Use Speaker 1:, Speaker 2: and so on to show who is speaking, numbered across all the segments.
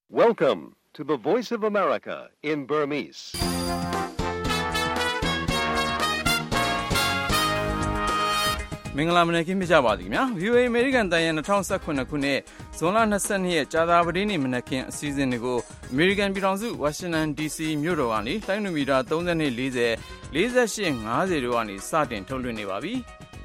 Speaker 1: Welcome to the Voice of America in Burmese.
Speaker 2: ။မင်္ဂလာမနက်ခင်းပြကြပါသည်ခင်ဗျာ VOA American တန်ရန်2019ခုနှစ်ဇွန်လ22ရက်ကြာသပတေးနေ့မနက်ခင်းအစီအစဉ်တွေကို American ပြည်ထောင်စု Washington DC မြို့တော်ကနေလိုင်းနိုမီတာ30နဲ့40 48 50တို့ကနေစတင်ထုတ်လွှင့်နေပါပြီ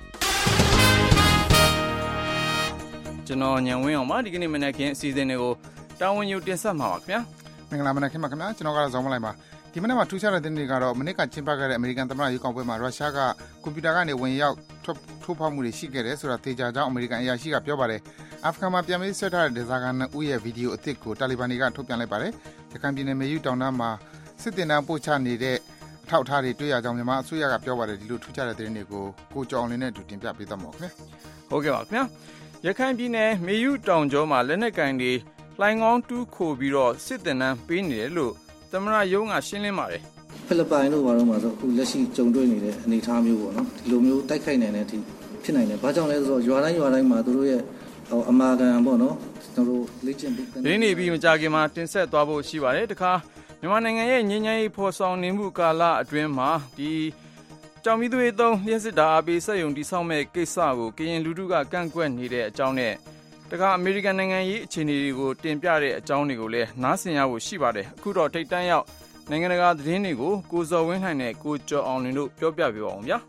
Speaker 2: ။ကျွန်တော်ညံဝင်းအောင်ပါဒီကနေ့မနက်ခင်းအစီအစဉ်တွေကိုတာဝန်ယူတင်ဆက်မှာပါခင်ဗျာ
Speaker 3: ။မင်္ဂလာမနက်ခင်းပါခင်ဗျာကျွန်တော်ကတော့ဇော်မလိုက်ပါဒီမနေ့မှာထူးခြားတဲ့သတင်းတွေကတော့မနေ့ကကျင်းပခဲ့တဲ့အမေရိကန်သမ္မတရွေးကောက်ပွဲမှာရုရှားကကွန်ပျူတာကနေဝင်ရောက်ထိုးဖောက်မှုတွေရှိခဲ့တယ်ဆိုတာသေချာကြောင်းအမေရိကန်အရာရှိကပြောပါတယ်။အာဖဂန်မှာပြန်ပြီးဆွဲထားတဲ့ဒေသခံ2ဦးရဲ့ဗီဒီယိုအသစ်ကိုတာလီဘန်တွေကထုတ်ပြန်လိုက်ပါတယ်။ရခိုင်ပြည်နယ်မေယူတောင်တန်းမှာစစ်တင်တန်းပို့ချနေတဲ့အထောက်အထားတွေတွေ့ရကြောင်းမြန်မာအစိုးရကပြောပါတယ်ဒီလိုထူးခြားတဲ့သတင်းတွေကိုကိုကျော်အောင်လင်းနဲ့အတူတင်ပြပေးသွားမှာပါခင်ဗျာ
Speaker 2: ။ဟုတ်ကဲ့ပါခင်ဗျာ။ရခိုင်ပြည်နယ်မေယူတောင်ကျောမှာလက်နက်ကင်တွေလှိုင်ကောင်းတူးခိုပြီးတော့စစ်တင်တန်းပေးနေတယ်လို့သမ္မတရုံးကရှင်းလင်းပါတယ်
Speaker 4: ။ဖိလစ်ပိုင်တို့ဘာလို့မှဆိုအခုလက်ရှိကြုံတွေ့နေတဲ့အနေအထားမျိုးပေါ့နော်ဒီလိုမျိုးတိုက်ခိုက်နိုင်တဲ့အထိဖြစ်နိုင်တယ်။ဘာကြောင့်လဲဆိုတော့ရွာတိုင်းမှာသူတို့ရဲ့အမာခံပေါ့နော်ကျွန်တော်တို့လေ့ကျင့်ပြီး
Speaker 2: ရင်းနေပြီးမကြခင်မှာတင်ဆက်သွားဖို့ရှိပါတယ်။တခါမြန်မာနိုင်ငံရဲ့ငြိမ်းချမ်းရေးဖော်ဆောင်နေမှုကာလအတွင်းမှာဒီကြောင်မီသွေးသုံးလျှက်စစ်တာအပိစက်ယုံတိဆောက်မဲ့ကိစ္စကိုကရင်လူထုကကန့်ကွက်နေတဲ့အကြောင်းနဲ့တခါအမေရိကန်နိုင်ငံရေးအခြေအနေတွေကိုတင်ပြတဲ့အကြောင်းတွေကိုလည်းနားဆင်ရဖို့ရှိပါတယ်။အခုတော့ထိပ်တန်းရောက်နိုင်ငံတကာသတင်းတွေကိုကိုဇော်ဝင်းလှိုင်နဲ့ကိုကျော်အောင်လင်းတို့ပြောပြပေးပါအောင်ဗျာ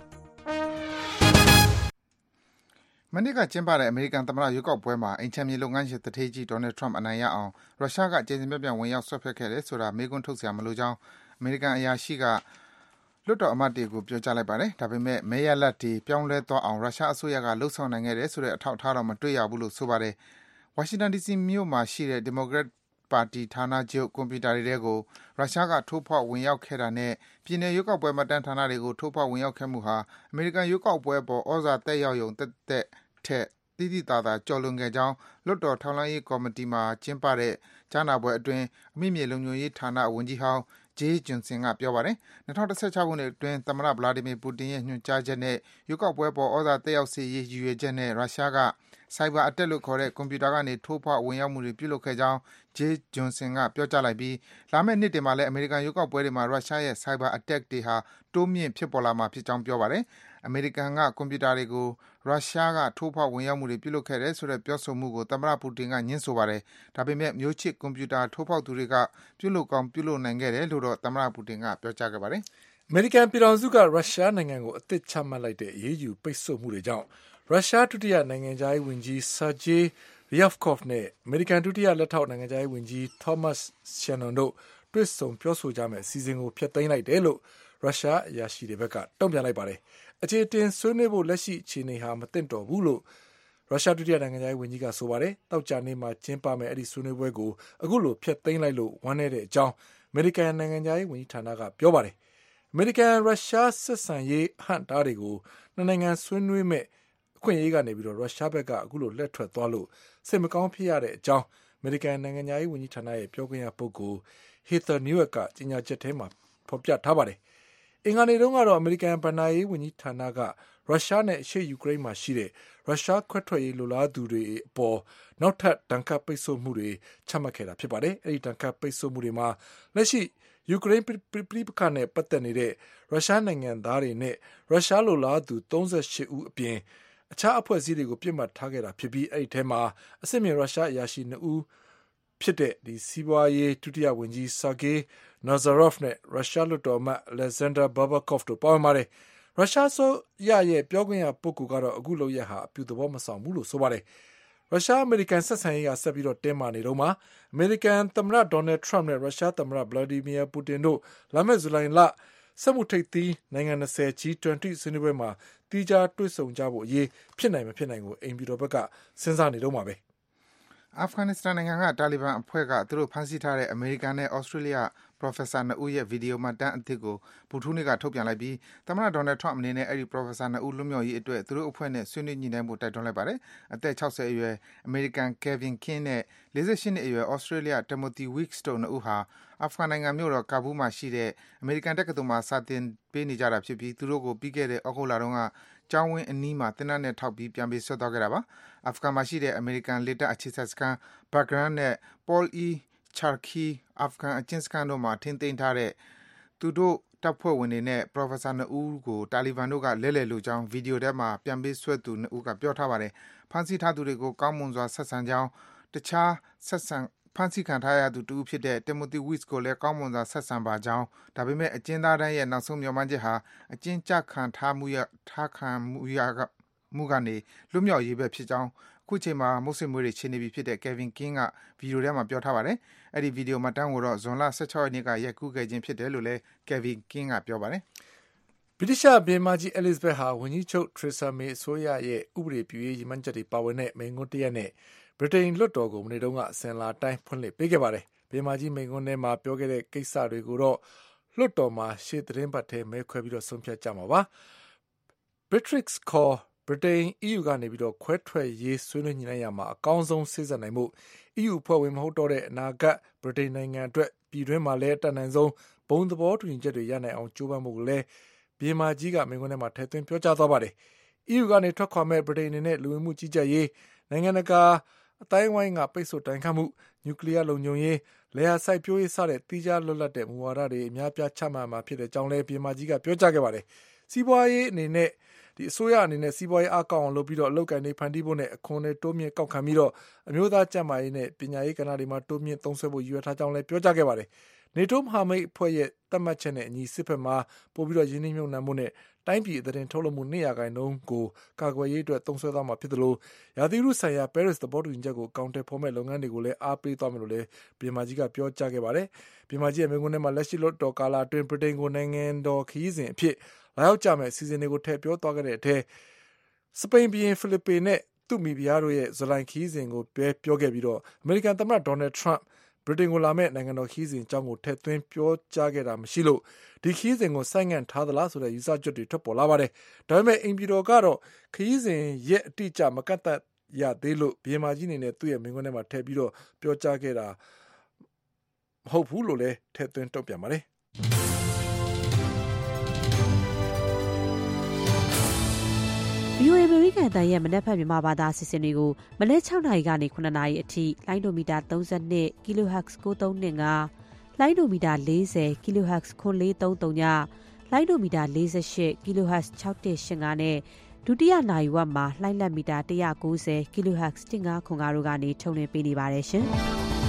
Speaker 3: ။မနေ့ကကျင်းပတဲ့အမေရိကန်သမ္မတရွေးကောက်ပွဲမှာအိမ်ချမ်းမြေလုပ်ငန်းရှင်တထေးကြီးဒေါ်နယ်ထရမ့်အနိုင်ရအောင်ရုရှားကကျေစင်ပြန့်ဝင်ရောက်ဆွတ်ဖက်ခဲ့တယ်ဆိုတာမေးခွန်းထုတ်စရာမလိုကြောင်းအမေရိကန်အရာရှိကလွှတ်တော်အမတ်တွေကိုပြောကြားလိုက်ပါတယ်။ဒါပေမဲ့မဲရလဒ်တွေပြောင်းလဲသွားအောင်ရုရှားအစိုးရကလှုံ့ဆော်နိုင်ခဲ့တယ်ဆိုတဲ့အထောက်အထားတော့မတွေ့ရဘူးလို့ဆိုပါတယ်။ Washington DC မြို့မှာရှိတဲ့ Democrat ပါတီဌာနချုပ်ကွန်ပျူတာတွေကိုရုရှားကထိုးဖောက်ဝင်ရောက်ခဲ့တာနဲ့ပြည်내ရွေးကောက်ပွဲမှတ်တမ်းဌာနတွေကိုထိုးဖောက်ဝင်ရောက်ခဲ့မှုဟာအမေရိကန်ရွေးကောက်ပွဲပေါ်ဩဇာတက်ရောက်ရုံသက်သက်ထက်တိတိတသာကျော်လွန်ခဲ့ကြောင်းလွှတ်တော်ထောက်လှမ်းရေးကော်မတီမှာကျင်းပတဲ့ကြားနာပွဲအတွင်းအမိမြေလုံခြုံရေးဌာနဝန်ကြီးဟောင်းJeh Johnson ကပြောပါတယ်။2016ခုနှစ်အတွင်းသမ္မတဗလာဒီမီပူတင်ရဲ့ညွှန်ကြားချက်နဲ့ရွေးကောက်ပွဲပေါ်ဩဇာတက်ရောက်စေရေးရည်ရွယ်ချက်နဲ့ရုရှားကCyber Attack လို့ခေါ်တဲ့ကွန်ပျူတာကနေထိုးဖောက်ဝင်ရောက်မှုတွေပြုလုပ်ခဲ့ကြောင်းJeh Johnson ကပြောကြားလိုက်ပြီးလာမယ့်နှစ်တွေမှာလည်းအမေရိကန်ရွေးကောက်ပွဲတွေမှာရုရှားရဲ့ Cyber Attack တွေဟာတိုးမြင့်ဖြစ်ပေါ်လာမှာဖြစ်ကြောင်းပြောပါတယ်။အမေရိကန်ကကွန်ပျူတာတွေကိုရုရှားကထိုးဖောက်ဝင်ရောက်မှုတွေပြုလုပ်ခဲ့တယ်ဆိုတဲ့ပြောဆိုမှုကိုသမ္မတပူတင်ကငြင်းဆိုပါတယ်။ဒါပေမဲ့မျိုးချစ်ကွန်ပျူတာထိုးဖောက်သူတွေကပြုလုပ်ကောင်းပြုလုပ်နိုင်ခဲ့တယ်လို့တော့သမ္မတပူတင်ကပြောကြားခဲ့ပါတယ်
Speaker 5: ။အမေရိကန်ပြည်ထောင်စုကရုရှားနိုင်ငံကိုအသစ်ချမှတ်လိုက်တဲ့အရေးယူပိတ်ဆို့မှုတွေကြောင့်ရုရှားဒုတိယနိုင်ငံခြားရေးဝန်ကြီး Sergei Ryabkov နဲ့အမေရိကန်ဒုတိယလက်ထောက်နိုင်ငံခြားရေးဝန်ကြီး Thomas Shannon တို့တွေ့ဆုံပြောဆိုကြမယ့်အစီအစဉ်ကိုဖျက်သိမ်းလိုက်တယ်လို့ရုရှားအရာရှိတွေဘက်ကတုံ့ပြန်လိုက်ပါတယ်။အခြေအတင်ဆွေးနွေးဖို့လက်ရှိအခြေအနေဟာမသင့်တော်ဘူးလို့ရုရှားဒုတိယနိုင်ငံခြားရေးဝန်ကြီးကဆိုပါတယ်။တောက်ကြနေ့မှာကျင်းပမယ့်အဲ့ဒီဆွေးနွေးပွဲကိုအခုလိုဖျက်သိမ်းလိုက်လို့ဝမ်းနည်းတဲ့အကြောင်းအမေရိကန်နိုင်ငံခြားရေးဝန်ကြီးဌာနကပြောပါတယ်။အမေရိကန်ရုရှားဆက်ဆံရေးအဟန့်တားတွေကိုနှစ်နိုင်ငံဆွေးနွေးမဲ့အခွင့်အရေးကနေပြီးတော့ရုရှားဘက်ကအခုလိုလက်ထွက်သွားလို့စိတ်မကောင်းဖြစ်ရတဲ့အကြောင်းအမေရိကန်နိုင်ငံသားရေးဝန်ကြီးဌာနရဲ့ပြောခွင့်ရပုဂ္ဂိုလ် Heather Nauert ကကြေညာချက်ထဲမှာဖော်ပြထားပါတယ်။အင်္ဂါနေ့တုန်းကတော့အမေရိကန်ဗဏ္ဍာရေးဝန်ကြီးဌာနကရုရှားနဲ့အရှေ့ယူကရိန်းမှာရှိတဲ့ရုရှားခွဲထွက်ရေးလိုလားသူတွေအပေါ်နောက်ထပ်ဒဏ်ခတ်ပိတ်ဆို့မှုတွေချမှတ်ခဲ့တာဖြစ်ပါတယ်။အဲဒီဒဏ်ခတ်ပိတ်ဆို့မှုတွေမှာလက်ရှိယူကရိန်းပြည်ပခါနဲ့ပတ်သက်နေတဲ့ရုရှားနိုင်ငံသားတွေနဲ့ရုရှားလိုလားသူ38ဦးအပြင်အခြားအဖွဲ့အစည်းတွေကိုပြစ်မှတ်ထားခဲ့တာဖြစ်ပြီးအဲ့ဒီထဲမှာအစစ်မြင်ရုရှားအရာရှိ2ဦးဖြစ်တဲ့ဒီစီးပွားရေးဒုတိယဝန်ကြီး Sergei Nazarov နဲ့ရုရှားလွှတ်တော်အမတ် Alexander Babakov တို့ပါဝင်ပါတယ်။ရုရှားဆိုရရဲ့ပြောခွင့်ရပုဂ္ဂိုလ်ကတော့အခုလိုရဟာအပြုသဘောမဆောင်ဘူးလို့ဆိုပါတယ်။ရုရှားအမေရိကန်ဆက်ဆံရေးကဆက်ပြီးတော့တင်းမာနေတော့မှအမေရိကန်သမ္မတဒေါ်နယ်ထရမ့်နဲ့ရုရှားသမ္မတဗလာဒီမီယာပူတင်တို့လာမယ့်ဇူလိုင်လစက်မှုထိပ်သီးနိုင်ငံ20 G20 ဆွေးနွေးပွဲမှာတီးခြားတွေ့ဆုံကြဖို့အရေးဖြစ်နိုင်မဖြစ်နိုင်ကိုအိမ်ပြည်တော်ဘက်ကစဉ်းစားနေတော့မှာပဲ
Speaker 3: အာဖဂန်နစ္စတန်နိုင်ငံကတာလီဘန်အဖွဲ့ကသူတို့ဖမ်းဆီးထားတဲ့အမေရိကန်နဲ့ဩစတြေးလျ Professor 2ဦးရဲ့ဗီဒီယိုမှတ်တမ်းအသစ်ကိုဗုဒ္ဓဟူးနေ့ကထုတ်ပြန်လိုက်ပြီးသမ္မတဒေါ်နယ်ထရမ့်အနေနဲ့အဲဒီ Professor 2ဦးလွတ်မြောက်ရေးအတွက်သူတို့အဖွဲ့နဲ့ဆွေးနွေးညှိနှိုင်းဖို့တိုက်တွန်းလိုက်ပါတယ်။အသက်60အရွယ်အမေရိကန် Kevin King နဲ့48နှစ်အရွယ်ဩစတြေးလျ Timothy Weeks တို့2ဦးဟာအာဖဂန်နိုင်ငံမြို့တော်ကာဘူးမှာရှိတဲ့အမေရိကန်တက္ကသိုလ်မှာစာသင်ပေးနေကြတာဖြစ်ပြီးသူတို့ကိုပြီးခဲ့တဲ့ဩဂုတ်လတုန်းကကျောင်းဝင်းအနီးမှာသေနတ်နဲ့ထောက်ပြီးပြန်ပေးဆွဲသွားခဲ့တာပါ။အာဖဂန်မှာရှိတဲ့အမေရိကန်လေတပ်အခြေစိုက်စခန်း Bagram နဲ့ Paul E. Charkhi အာဖဂန်အကျဉ်းစခန်းတို့မှာထိန်းသိမ်းထားတဲ့သူတို့တပ်ဖွဲ့ဝင်တွေနဲ့ Professor 2 ဦးကိုတာလီဘန်တို့ကလဲလှယ်လို့ကြောင်းဗီဒီယိုထဲမှာပြန်ပေးဆွဲသူ2ဦးကပြောထားပါတယ်။ဖမ်းဆီးထားသူတွေကိုကောင်းမွန်စွာဆက်ဆံကြောင်းတခြားဖမ်းဆီးခံထားရသူတူဖြစ်တဲ့ Timothy Weeks ကိုလည်းကောင်းမွန်စွာဆက်ဆံပါကြောင်းဒါပေမဲ့အကျဉ်းသားတိုင်းရဲ့နောက်ဆုံးမျှော်မှန်းချက်ဟာအကျဉ်းချခံထားမှုကနေလွတ်မြောက်ရေးပဲဖြစ်ကြောင်းအခုချိန်မှာမုတ်စစ်မွေးတွေချင်းနေပြီဖြစ်တဲ့ Kevin King ကဗီဒီယိုထဲမှာပြောထားပါတယ်။အဲဒီဗီဒီယိုမှတ်တမ်းကိုတော့ဇွန်လ16ရက်နေ့ကရိုက်ကူးခဲ့ခြင်းဖြစ်တယ်လို့လည်း Kevin King ကပြောပါတယ်
Speaker 5: ဗြိတိရှဘီမာဂျီ Elizabeth ဟာဝန်ကြီးချုပ် Theresa May အစိုးရရဲ့ဥပဒေပြုရေးရည်မှန်းချက်တွေပါဝင်တဲ့မိန့်ခွန်းတစ်ရပ်နဲ့ဗြိတိန်လွှတ်တော်ကိုမနေ့တုန်းကအစဉ်လာတိုင်းဖွင့်လှစ်ပေးခဲ့ပါတယ်။ဘီမာဂျီမိန့်ခွန်းထဲမှာပြောခဲ့တဲ့ကိစ္စတွေကိုတော့လွှတ်တော်မှာရှေ့သတင်းပတ်ထဲမဲခွဲပြီးတော့ဆုံးဖြတ်ကြမှာပါ။ Brexit ခေါ်ဗြိတိန် EU ကနေပြီးတော့ခွဲထွက်ရေးဆွေးနွေးညှိနှိုင်းရမှာအကောင်းဆုံးစေ့စပ်နိုင်မှု EU ဖွဲ့ဝင်မဟုတ်တော့တဲ့အနာဂတ်ဗြိတိန်နိုင်ငံအတွက်ပြည်တွင်းမှာလည်းအတတ်နိုင်ဆုံးဘုံသဘောတူညီချက်တွေရနိုင်အောင်ကြိုးပမ်းမှုကိုလည်းဘီမာကြီးကမိန့်ခွန်းထဲမှာထည့်သွင်းပြောကြားသွားပါတယ်။ EU ကနေထွက်ခွာမဲ့ဗြိတိန်အနေနဲ့လူဝင်မှုကြီးကြပ်ရေးနိုင်ငံတကာအတိုင်းဝိုင်းကပိတ်ဆို့တိုင်ခတ်မှုနျူကလ িয়ার လုံခြုံရေးလယ်ယာစိုက်ပျိုးရေးစတဲ့တိကျလွတ်လပ်တဲ့မူဝါဒတွေအများပြားချမှတ်မှာဖြစ်တဲ့အကြောင်းလည်းဘီမာကြီးကပြောကြားခဲ့ပါတယ်။စီးပွားရေးအနေနဲ့အစိုးရအနေနဲ့စီးပွားရေးအားကောင်းအောင်လုပ်ပြီးတော့အလုပ်ကိုင်တွေဖန်တီးဖို့နဲ့အခွန်တွေတိုးမြင့်ကောက်ခံပြီးတော့အမျိုးသားကျန်းမာရေးနဲ့ပညာရေးကဏ္ဍတွေမှာတိုးမြင့်သုံးစွဲဖို့ရည်ရွယ်ထားကြောင်းလည်းပြောကြားခဲ့ပါတယ်။ NATO မဟာမိတ်အဖွဲ့ရဲ့သတ်မှတ်ချက်နဲ့အညီစစ်ဘက်မှာပို့ပြီးတော့ရင်းနှီးမြှုပ်နှံမှုနဲ့တိုင်းပြည်သတင်းထုတ်လုပ်မှု2%ကိုကာကွယ်ရေးအတွက်သုံးစွဲသွားမှာဖြစ်တယ်လို့ရာသီဥတုဆိုင်ရာ Paris သဘောတူညီချက်ကိုကောင်တယ်ဖော်မဲ့လုပ်ငန်းတွေကိုလည်းအားပေးသွားမယ်လို့လည်းဘီမာကြီးကပြောကြားခဲ့ပါတယ်။ဘီမာကြီးရဲ့မိန့်ခွန်းထဲမှာလက်ရှိလွှတ်တော်ကာလအတွင်းဗြိတိန်ကိုနိုင်ငံတော်ခရီးစဉ်အဖြစ်လာရောက်ကြမဲ့အစီအစဉ်တွေကိုထည့်ပြောသွားခဲ့တဲ့အထက်စပိန်ပြည်ဖိလစ်ပိုင်နဲ့သူ့မိဖုရားတို့ရဲ့ဇူလိုင်ခရီးစဉ်ကိုပြောခဲ့ပြီးတော့အမေရိကန်သမ္မတဒေါ်နယ်ထရန့်ဗြိတိန်ကိုလာမဲ့နိုင်ငံတော်ခရီးစဉ်အကြောင်းကိုထည့်သွင်းပြောကြားခဲ့တာမရှိလို့ဒီခရီးစဉ်ကိုဆိုင်းငံ့ထားသလားဆိုတဲ့ယူဆချက်တွေထွက်ပေါ်လာပါတယ်။ဒါပေမဲ့အိမ်ပြည်တော်ကတော့ခရီးစဉ်ရဲ့အတိအကျမကန့်သတ်ရသေးလို့ဘီမာကြီးအနေနဲ့သူ့ရဲ့မိန့်ခွန်းထဲမှာထည့်ပြီးတော့ပြောကြားခဲ့တာမဟုတ်ဘူးလို့လည်းထည့်သွင်းတုံ့ပြန်ပါတယ်။
Speaker 6: VOA အမေရိကန်အသံရဲ့မနက်ဖြန်မြန်မာဘာသာအစီအစဉ်တွေကိုမနက်6နာရီကနေ9နာရီအထိလိုင်းဒိုမီတာ32 kHz 9325လိုင်းဒိုမီတာ40 kHz 9433ညလိုင်းဒိုမီတာ48 kHz 6185နဲ့ဒုတိယနာရီဝက်မှာလိုင်းလက်မီတာ190 kHz 1505တို့ကနေထုတ်လွှင့်ပေးနေပါတယ်ရှင်။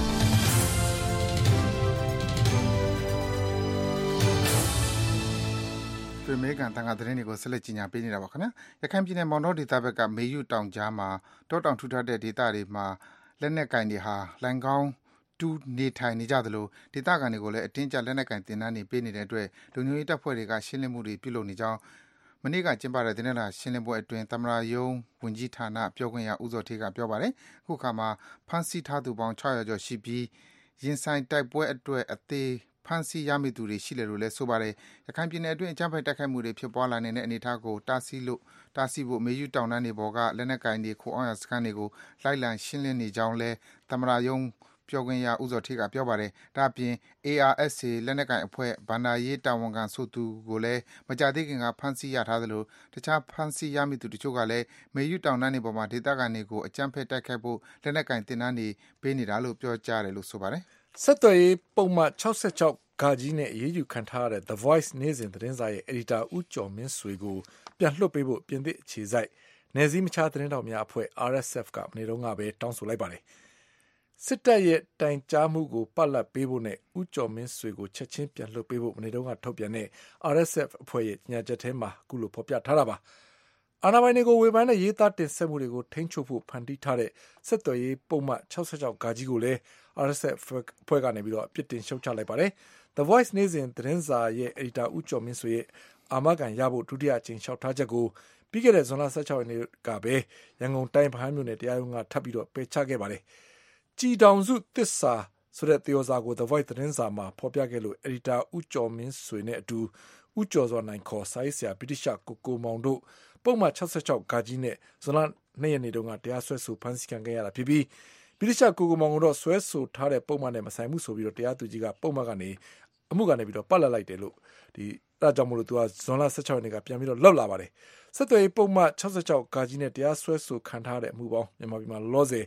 Speaker 3: အမေရိကန်တန်ခါသတင်းတွေကိုဆက်လက်ကြီးညာပေးနေတာပါခင်ဗျာ။ရခိုင်ပြည်နယ်မောင်တော်ဒေသဘက်ကမေယူတောင်ကြားမှာတောတောင်ထူထပ်တဲ့ဒေသတွေမှာလက်နက်ကင်တွေဟာလိုင်ကောင်းတူးနေထိုင်နေကြသလိုဒေသခံတွေကိုလည်းအတင်းကျပ်လက်နက်ကင်တင်နှန်းနေပေးနေတဲ့အတွက်လူမျိုးရေးတပ်ဖွဲ့တွေကရှင်းလင်းမှုတွေပြုလုပ်နေကြောင်းမနေ့ကကျင်းပတဲ့သတင်းလာရှင်းလင်းပွဲအတွင်းသမ္မတရုံးဝန်ကြီးဌာနပြောခွင့်ရဦးစောထေးကပြောပါတယ်။အခုခါမှာဖမ်းဆီးထားသူပေါင်း600ကျော်ရှိပြီးရင်ဆိုင်တိုက်ပွဲအတွက်အသေးဖမ်းဆီးရမိသူတွေရှိတယ်လို့လည်းဆိုပါတယ်။ရခိုင်ပြည်နယ်အတွင်းအကြမ်းဖက်တိုက်ခိုက်မှုတွေဖြစ်ပွားလာနေတဲ့အနေအထားကိုတားဆီးဖို့မေယူတောင်တန်းတွေပေါ်ကလက်နက်ကင်တွေခိုအောင်ရစခန်းတွေကိုလိုက်လံရှင်းလင်းနေကြောင်းလည်းသမ္မတရုံးပြောခွင့်ရဦးစောထေးကပြောပါတယ်။ဒါ့အပြင် ARSA လက်နက်ကင်အဖွဲ့ဘန္ဒာရေးတာဝန်ခံဆိုသူကိုလည်းမကြသေးခင်ကဖမ်းဆီးရထားသလိုတခြားဖမ်းဆီးရမိသူတချို့ကလည်းမေယူတောင်တန်းတွေပေါ်မှာဒေသခံတွေကိုအကြမ်းဖက်တိုက်ခိုက်ဖို့လက်နက်ကင်တင်နှန်းနေပေးနေတာလို့ပြောကြားတယ်လို့ဆိုပါတယ်
Speaker 5: ။ဆက်သွယ်ရေးပုံမှန်66ဂါကြီးနဲ့အရေးယူခံထားရတဲ့ The Voice နေ့စဉ်သတင်းစာရဲ့အယ်ဒီတာဦးကျော်မင်းဆွေကိုပြန်လွှတ်ပေးဖို့ပြင်သစ်အခြေစိုက်နယ်စည်းမခြားသတင်းတောက်များအဖွဲ့ RSF ကမနေ့တုန်းကပဲတောင်းဆိုလိုက်ပါတယ်။စစ်တပ်ရဲ့တိုင်ကြားမှုကိုပတ်လတ်ပေးဖို့နဲ့ဦးကျော်မင်းဆွေကိုချက်ချင်းပြန်လွှတ်ပေးဖို့မနေ့တုန်းကထုတ်ပြန်တဲ့ RSF အဖွဲ့ရဲ့ညှိနှိုင်းချက်ထဲမှာအခုလိုဖော်ပြထားတာပါ။အာဏာပိုင်တွေကိုဝေဖန်တဲ့ရေးသားတင်ဆက်မှုတွေကိုထိန်းချုပ်ဖို့ဖန်တီးထားတဲ့ဆက်သွယ်ရေးပုံမှန်66ဂါကြီးကိုလည်း RSF အဖွဲ့ကနေပြီးတော့အပြစ်တင်ရှုတ်ချလိုက်ပါတယ်။ The Voice နေ့စဉ်သတင်းစာရဲ့အယ်ဒီတာဦးကျော်မင်းဆွေရဲ့အာမခံရဖို့ဒုတိယအကြိမ်လျှောက်ထားချက်ကိုပြီးခဲ့တဲ့ဇွန်လ16ရက်နေ့ကပဲရန်ကုန်တိုင်းဗဟန်းမြို့နယ်တရားရုံးကထပ်ပြီးတော့ပယ်ချခဲ့ပါတယ်။ကြည်တောင်စုသစ္စာဆိုတဲ့သရော်စာကို The Voice သတင်းစာမှာဖော်ပြခဲ့လို့အယ်ဒီတာဦးကျော်မင်းဆွေနဲ့အတူဦးကျော်စောနိုင်ခေါ်စာရေးဆရာဗြိတိရှကိုမောင်တို့ပုံမှန်66ဂါကြီးနဲ့ဇွန်လ2ရက်နေ့တုန်းကတရားစွဲဆိုဖမ်းဆီးခံခဲ့ရတာဖြစ်ပြီးဗြိတိရှကိုမောင်တို့ဆွဲဆိုထားတဲ့ပုံမှန်နဲ့မဆိုင်မှုဆိုပြီးတော့တရားသူကြီးကပုံမှန်ကနေအမှုကနေပြီးတော့ပတ်လက်လိုက်တယ်လို့အဲဒါကြောင့်မလို့သူကဇွန်လ16ရက်နေ့ကပြန်ပြီးတော့လောက်လာပါတယ်ဆက်သွယ်ရေးပုံမှန်66ဂါကြီးနဲ့တရားစွဲဆိုခံထားတဲ့အမှုပေါင်းမြန်မာပြည်မှာလောဆယ်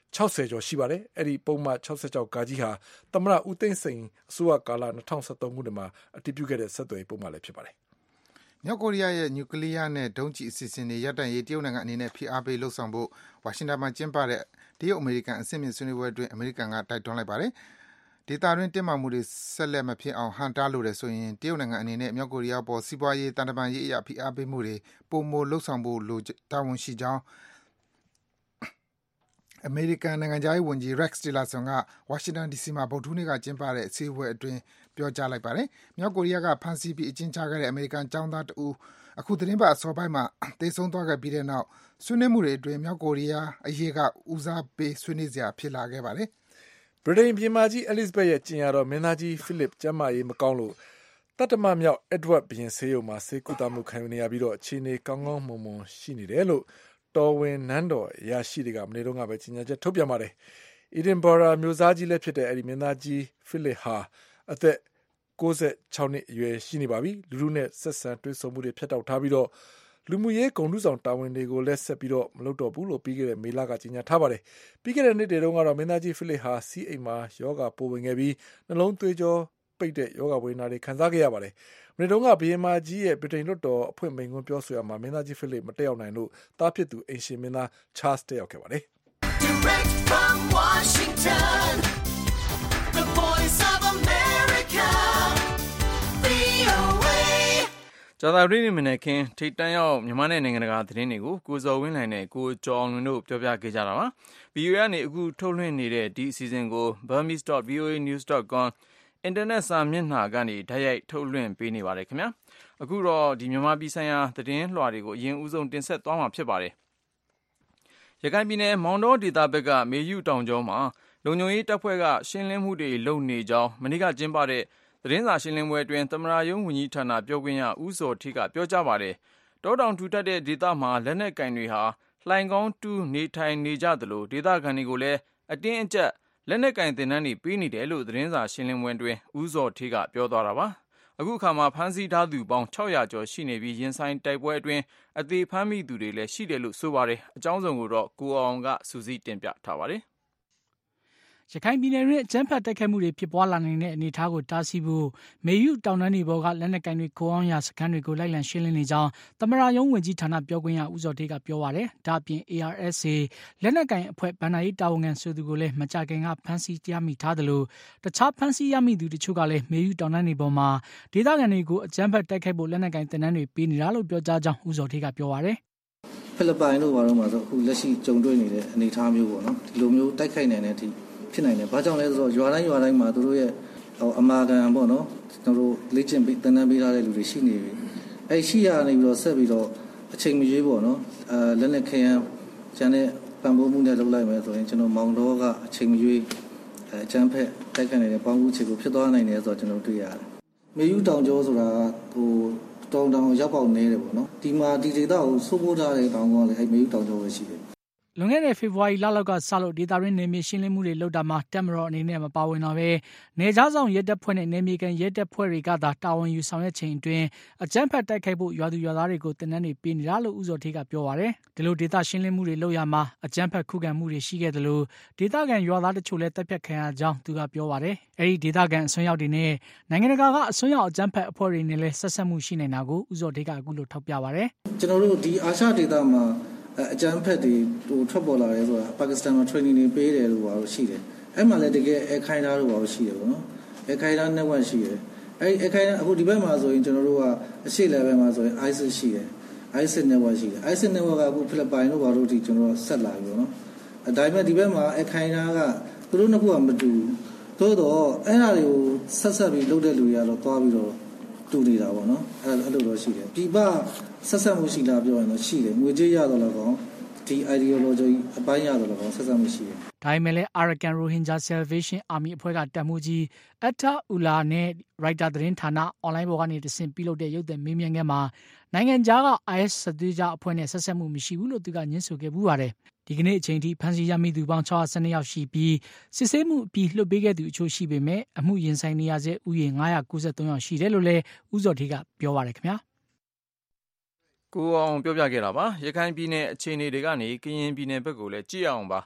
Speaker 5: 60ကျော်ရှိပါတယ်အဲ့ဒီပုံမှန်66ကာကြီးဟာသမရဦးသိန်းစိန်အစိုးရကာလ2013ခုနှစ်မှာအတည်ပြုခဲ့တဲ့ဆက်သွယ်ပုံမှန်လည်းဖြစ်ပါတယ်
Speaker 3: မြောက်ကိုရီးယားရဲ့နျူကလ িয়ার နဲ့ဒုံးကျည်အစီအစဉ်တွေရပ်တန့်ရေးတရုတ်နိုင်ငံအနေနဲ့ဖိအားပေးလှုံ့ဆော်ဖို့ဝါရှင်တန်မှာကျင်းပတဲ့တရုတ်အမေရိကန်အဆင့်မြင့်ဆွေးနွေးပွဲအတွင်းအမေရိကန်ကတိုက်တွန်းလိုက်ပါတယ်ဒေသတွင်းတင်းမာမှုတွေဆက်လက်မဖြစ်အောင်ဟန်တားလို့တယ်ဆိုရင်တရုတ်နိုင်ငံအနေနဲ့မြောက်ကိုရီးယားပေါ်စီးပွားရေးတန်တမာရေးအရာဖိအားပေးမှုတွေပုံမလှုံ့ဆော်ဖို့လိုတာဝန်ရှိကြောင်းအမေရိကန်နိုင်ငံသားရေးဝန်ကြီး Rex Tillerson ကဝါရှင်တန် DC မှာဗုဒ္ဓဟူးနေ့ကကျင်းပတဲ့အစည်းအဝေးအတွင်းပြောကြားလိုက်ပါတယ်။မြောက်ကိုရီးယားကဖမ်းဆီးပြီးအကျဉ်းချခဲ့တဲ့အမေရိကန်ကျောင်းသားတဦးအခုသတင်းပတ်အစောပိုင်းမှာသေဆုံးသွားခဲ့ပြီးတဲ့နောက်ဆွေးနွေးမှုတွေအတွင်းမြောက်ကိုရီးယားအရေးကဦးစားပေးဆွေးနွေးစရာဖြစ်လာခဲ့ပါတယ်
Speaker 5: ။ဗြိတိန်ပြည်မကြီး Elizabeth ရဲ့ကျင်ရတော့မင်းသားကြီး Philip ကျန်းမာရေးမကောင်းလို့တတ္တမမြောက် Edward ဘုရင်ဆေးရုံမှာဆေးကုသမှုခံယူနေရပြီးတော့အခြေအနေကောင်းကောင်းမွန်မွန်ရှိနေတယ်လို့တော်ဝင်နန်းတော်ရရှိတွေကမနေ့တုန်းကပဲကြီးညာချက်ထုတ်ပြန်ပါတယ်။ Edinburgh မျိုးသားကြီးလည်းဖြစ်တဲ့အဲဒီမင်းသားကြီး Philip ဟာအသက်96နှစ်အရွယ်ရှိနေပါပြီ။လူလူနဲ့ဆက်ဆံတွေ့ဆုံမှုတွေဖြတ်တောက်ထားပြီးတော့လူမှုရေးဂုဏ်ထူးဆောင်တာဝန်တွေကိုလည်းဆက်ပြီးတော့မလုပ်တော့ဘူးလို့ပြီးခဲ့တဲ့မေလကကြီးညာထားပါတယ်။ပြီးခဲ့တဲ့နှစ်တွေတုန်းကတော့မင်းသားကြီး Philip ဟာစီးအိမ်မှာယောဂပိုးဝင်ခဲ့ပြီးနှလုံးသွေးကြောပိတ်တဲ့ယောဂဝေဒနာတွေခံစားခဲ့ရပါတယ်။မနေ့တုန်းကဘုရင်မကြီးရဲ့ဗြိတိန်လွှတ်တော်အဖွင့်မိန့်ခွန်းပြောဆိုရမှာမင်းသားကြီး Philip မတက်ရောက်နိုင်လို့သားဖြစ်သူအိမ်ရှင်မင်းသား Charles တက်ရောက်ခဲ့ပါတယ်။ Direct from Washington,
Speaker 2: the voice of America, VOA ကြာသပတေးနေ့မနေ့ကထိတ်တန့်ရောက်မြန်မာနိုင်ငံတကာသတင်းတွေကိုကိုဇော်ဝင်းလှိုင်နဲ့ကိုကျော်အောင်လွင်တို့ပြောပြခဲ့ကြတာပါ။ VOA ကနေအခုထုတ်လွှင့်နေတဲ့ဒီအစီအစဉ်ကို burmese.voanews.comအင်တာနက်စာမျက်နှာကနေတိုက်ရိုက်ထုတ်လွှင့်ပေးနေပါတယ်ခင်ဗျာ။အခုတော့ဒီမြန်မာပြည်ဆိုင်ရာသတင်းလွှာတွေကိုအရင်ဦးဆုံးတင်ဆက်သွားမှာဖြစ်ပါတယ်။ရခိုင်ပြည်နယ်မောင်တောဒေသဘက်ကမေယုတောင်ကျောမှာလုံခြုံရေးတပ်ဖွဲ့ကရှင်းလင်းမှုတွေလုပ်နေကြောင်းမနေ့ကကျင်းပတဲ့သတင်းစာရှင်းလင်းပွဲအတွင်းသမ္မတရုံးဝန်ကြီးဌာနပြောခွင့်ရဦးဇော်ဌေးကပြောကြားပါတယ်။တောတောင်ထူထပ်တဲ့ဒေသမှာလက်နက်ကင်တွေဟာလှိုင်ကောင်းတူးနေထိုင်နေကြသလိုဒေသခံတွေကိုလည်းအတင်းအကျပ်လက်နက်ကင်သင်တန်းတွေပေးနေတယ်လို့သတင်းစာရှင်းလင်းပွဲအတွင်းဦးဇော်ဌေးကပြောသွားတာပါ။အခုအခါမှာဖမ်းဆီးထားသူပေါင်း600ကျော်ရှိနေပြီးရင်ဆိုင်တိုက်ပွဲအတွင်းအသေးဖမ်းမိသူတွေလည်းရှိတယ်လို့ဆိုပါတယ်။အကြောင်းစုံကိုတော့ကိုအောင်ကစူးစီးတင်ပြထားပါတယ်။
Speaker 7: ရခိုင်ပြည်နယ်တွင်းအကြမ်းဖက်တိုက်ခိုက်မှုတွေဖြစ်ပွားလာနိုင်တဲ့အနေအထားကိုတားဆီးဖို့မေယုတောင်တန်းတွေပေါ်ကလက်နက်ကင်တွေခိုအောင်ရစခန်းတွေကိုလိုက်လံရှင်းလင်းနေကြောင်းသမ္မတရုံးဝန်ကြီးဌာနပြောခွင့်ရဦးဇော်ဌေးကပြောပါတယ်။ဒါ့အပြင် ARSA လက်နက်ကင်အဖွဲ့ဗန္ဒာရေးတာဝန်ခံဆိုသူကိုလည်းမကြာခင်ကဖမ်းဆီးရမိထားသလိုတခြားဖမ်းဆီးရမိသူတချို့ကလည်းမေယုတောင်တန်းတွေပေါ်မှာဒေသခံတွေကိုအကြမ်းဖက်တိုက်ခိုက်ဖို့လက်နက်ကင်သင်တန်းတွေပေးနေတာလို့ပြောကြားကြောင်းဦးဇော်ဌေးကပြောပါတယ်
Speaker 4: ။ဖိလစ်ပိုင်တို့ဘာလို့မှဆိုအခုလက်ရှိကြုံတွေ့နေတဲ့အနေအထားမျိုးပေါ့နော်ဒီလိုမျိုးတိုက်ခိုက်နိုင်တဲ့အထိဖြစ်နိုင်တယ်။ဘာကြောင့်လဲဆိုတော့ရွာတိုင်းမှာသူတို့ရဲ့အမာခံပေါ့နော်ကျွန်တော်တို့လေ့ကျင့်ပြီးသင်တန်းပေးထားတဲ့လူတွေရှိနေပြီ။အဲဒီရှိရနေပြီးတော့ဆက်ပြီးတော့အချိန်မရွေးပေါ့နော်လက်နဲ့ခရမ်းကျန်တဲ့ပံ့ပိုးမှုနဲ့လုပ်လိုက်မယ်ဆိုရင်ကျွန်တော်မောင်တော်ကအချိန်မရွေးအကျန်းဖက်တိုက်ခိုက်နေတဲ့ပေါင်းမှုခြေကိုဖြစ်သွားနိုင်တယ်ဆိုတော့ကျွန်တော်တွေ့ရတယ်။မေယူတောင်ကျောဆိုတာတောင်ရောက်ပေါက်နေတယ်ပေါ့နော်။ဒီမှာဒီဒေသကိုစိုးမိုးထားတဲ့တောင်ကလည်းအဲဒီမေယူတောင်ကျောပဲရှိတယ်။
Speaker 7: လွန်ခဲ့တဲ့ဖေဖော်ဝါရီလလောက်ကစလို့ဒေသတွင်းနယ်မြေရှင်းလင်းမှုတွေလုပ်တာမှာတပ်မတော်အနေနဲ့မပါဝင်တော့ဘဲနယ်ခြားဆောင်ရဲတပ်ဖွဲ့နဲ့နယ်မြေကန်ရဲတပ်ဖွဲ့တွေကသာတာဝန်ယူဆောင်ရွက်ချိန်အတွင်းအကြမ်းဖက်တိုက်ခိုက်ဖို့ရွာသူရွာသားတွေကိုတင်နန်းတွေပေးနေတာလို့ဦးဇော်ဌေးကပြောပါတယ်။ဒီလိုဒေသရှင်းလင်းမှုတွေလုပ်ရမှာအကြမ်းဖက်ခုခံမှုတွေရှိခဲ့တယ်လို့ဒေသခံရွာသားတချို့လည်းတပ်ဖြတ်ခံရကြောင်းသူကပြောပါတယ်။အဲဒီဒေသခံအစွန်းရောက်တွေနဲ့နိုင်ငံတကာကအစွန်းရောက်အကြမ်းဖက်အဖွဲ့တွေနဲ့လည်းဆက်ဆက်မှုရှိနေတာကိုဦးဇော်ဌေးကအခုလိုထောက်ပြပါတယ်
Speaker 4: ။ကျွန်တော်တို့ဒီအာရှဒေသမှာအကြမ်းဖက်တွေထွက်ပေါ်လာတယ်ဆိုတာပါကစ္စတန်မှာ training တွေပေးတယ်လို့ပါလို့ရှိတယ်။အဲ့မှာလည်းတကယ်ခိုင်တာလို့ပါလို့ရှိတယ်ပေါ့နော်။ခိုင်တာ network ရှိတယ်။အဲ့ခိုင်တာအခုဒီဘက်မှာဆိုရင်ကျွန်တော်တို့ကအရှေ့ level မှာဆိုရင် ISIS ရှိတယ်။ ISIS network ရှိတယ်။ ISIS network ကအခုဖိလစ်ပိုင်တို့ဘာလို့ဒီကျွန်တော်ဆက်လာပြီပေါ့နော်။ဒါပေမဲ့ဒီဘက်မှာခိုင်တာကသူတို့နှစ်ခုကမတူဘူး။သို့တော့အဲ့ဒါတွေကိုဆက်ပြီးလုပ်တဲ့လူတွေကတော့တွားပြီးတော့တူနေတာပေါ့နော်။အဲ့လိုတော့ရှိတယ်။ဒီဘဆက်ဆက်မှုရှိလားပြောရင်တော့ရှိတယ်ငွေကြေးရတော့လည်းကောင်းဒီ ideology အပိုင်းရတော့လည်းကောင်းဆက်ဆက်မှုရှိတယ်
Speaker 7: ဒါပေမဲ့လည်း Arakan Rohingya Salvation Army အဖွဲ့ကတပ်မှုကြီး Atta Ullah နဲ့ Reuters သတင်းဌာန online ပေါ်ကနေတဆင့်ပြုလုပ်တဲ့ရုပ်သံမေးမြန်းခန်းမှာနိုင်ငံခြားက IS စစ်သွေးကြအဖွဲ့နဲ့ဆက်ဆက်မှုမရှိဘူးလို့သူကညင်းဆိုခဲ့ပူးပါတယ်ဒီကနေ့အချိန်ထိဖမ်းဆီးရမိသူပေါင်း612ယောက်ရှိပြီးစစ်ဆေးမှုအပြီးလွှတ်ပေးခဲ့သူအချို့ရှိပေမဲ့အမှုရင်ဆိုင်နေရဆဲဥယျာဉ်993ယောက်ရှိတယ်လို့လည်းဦးဇော်ဌေးကပြောပါတယ်ခင်ဗျာ
Speaker 2: ကိုအောင်ပြောပြခဲ့တာပါရခိုင်ပြည်နယ်အခြေအနေတွေကနေကရင်ပြည်နယ်ဘက်ကိုလည်းကြည့်အောင်ပါ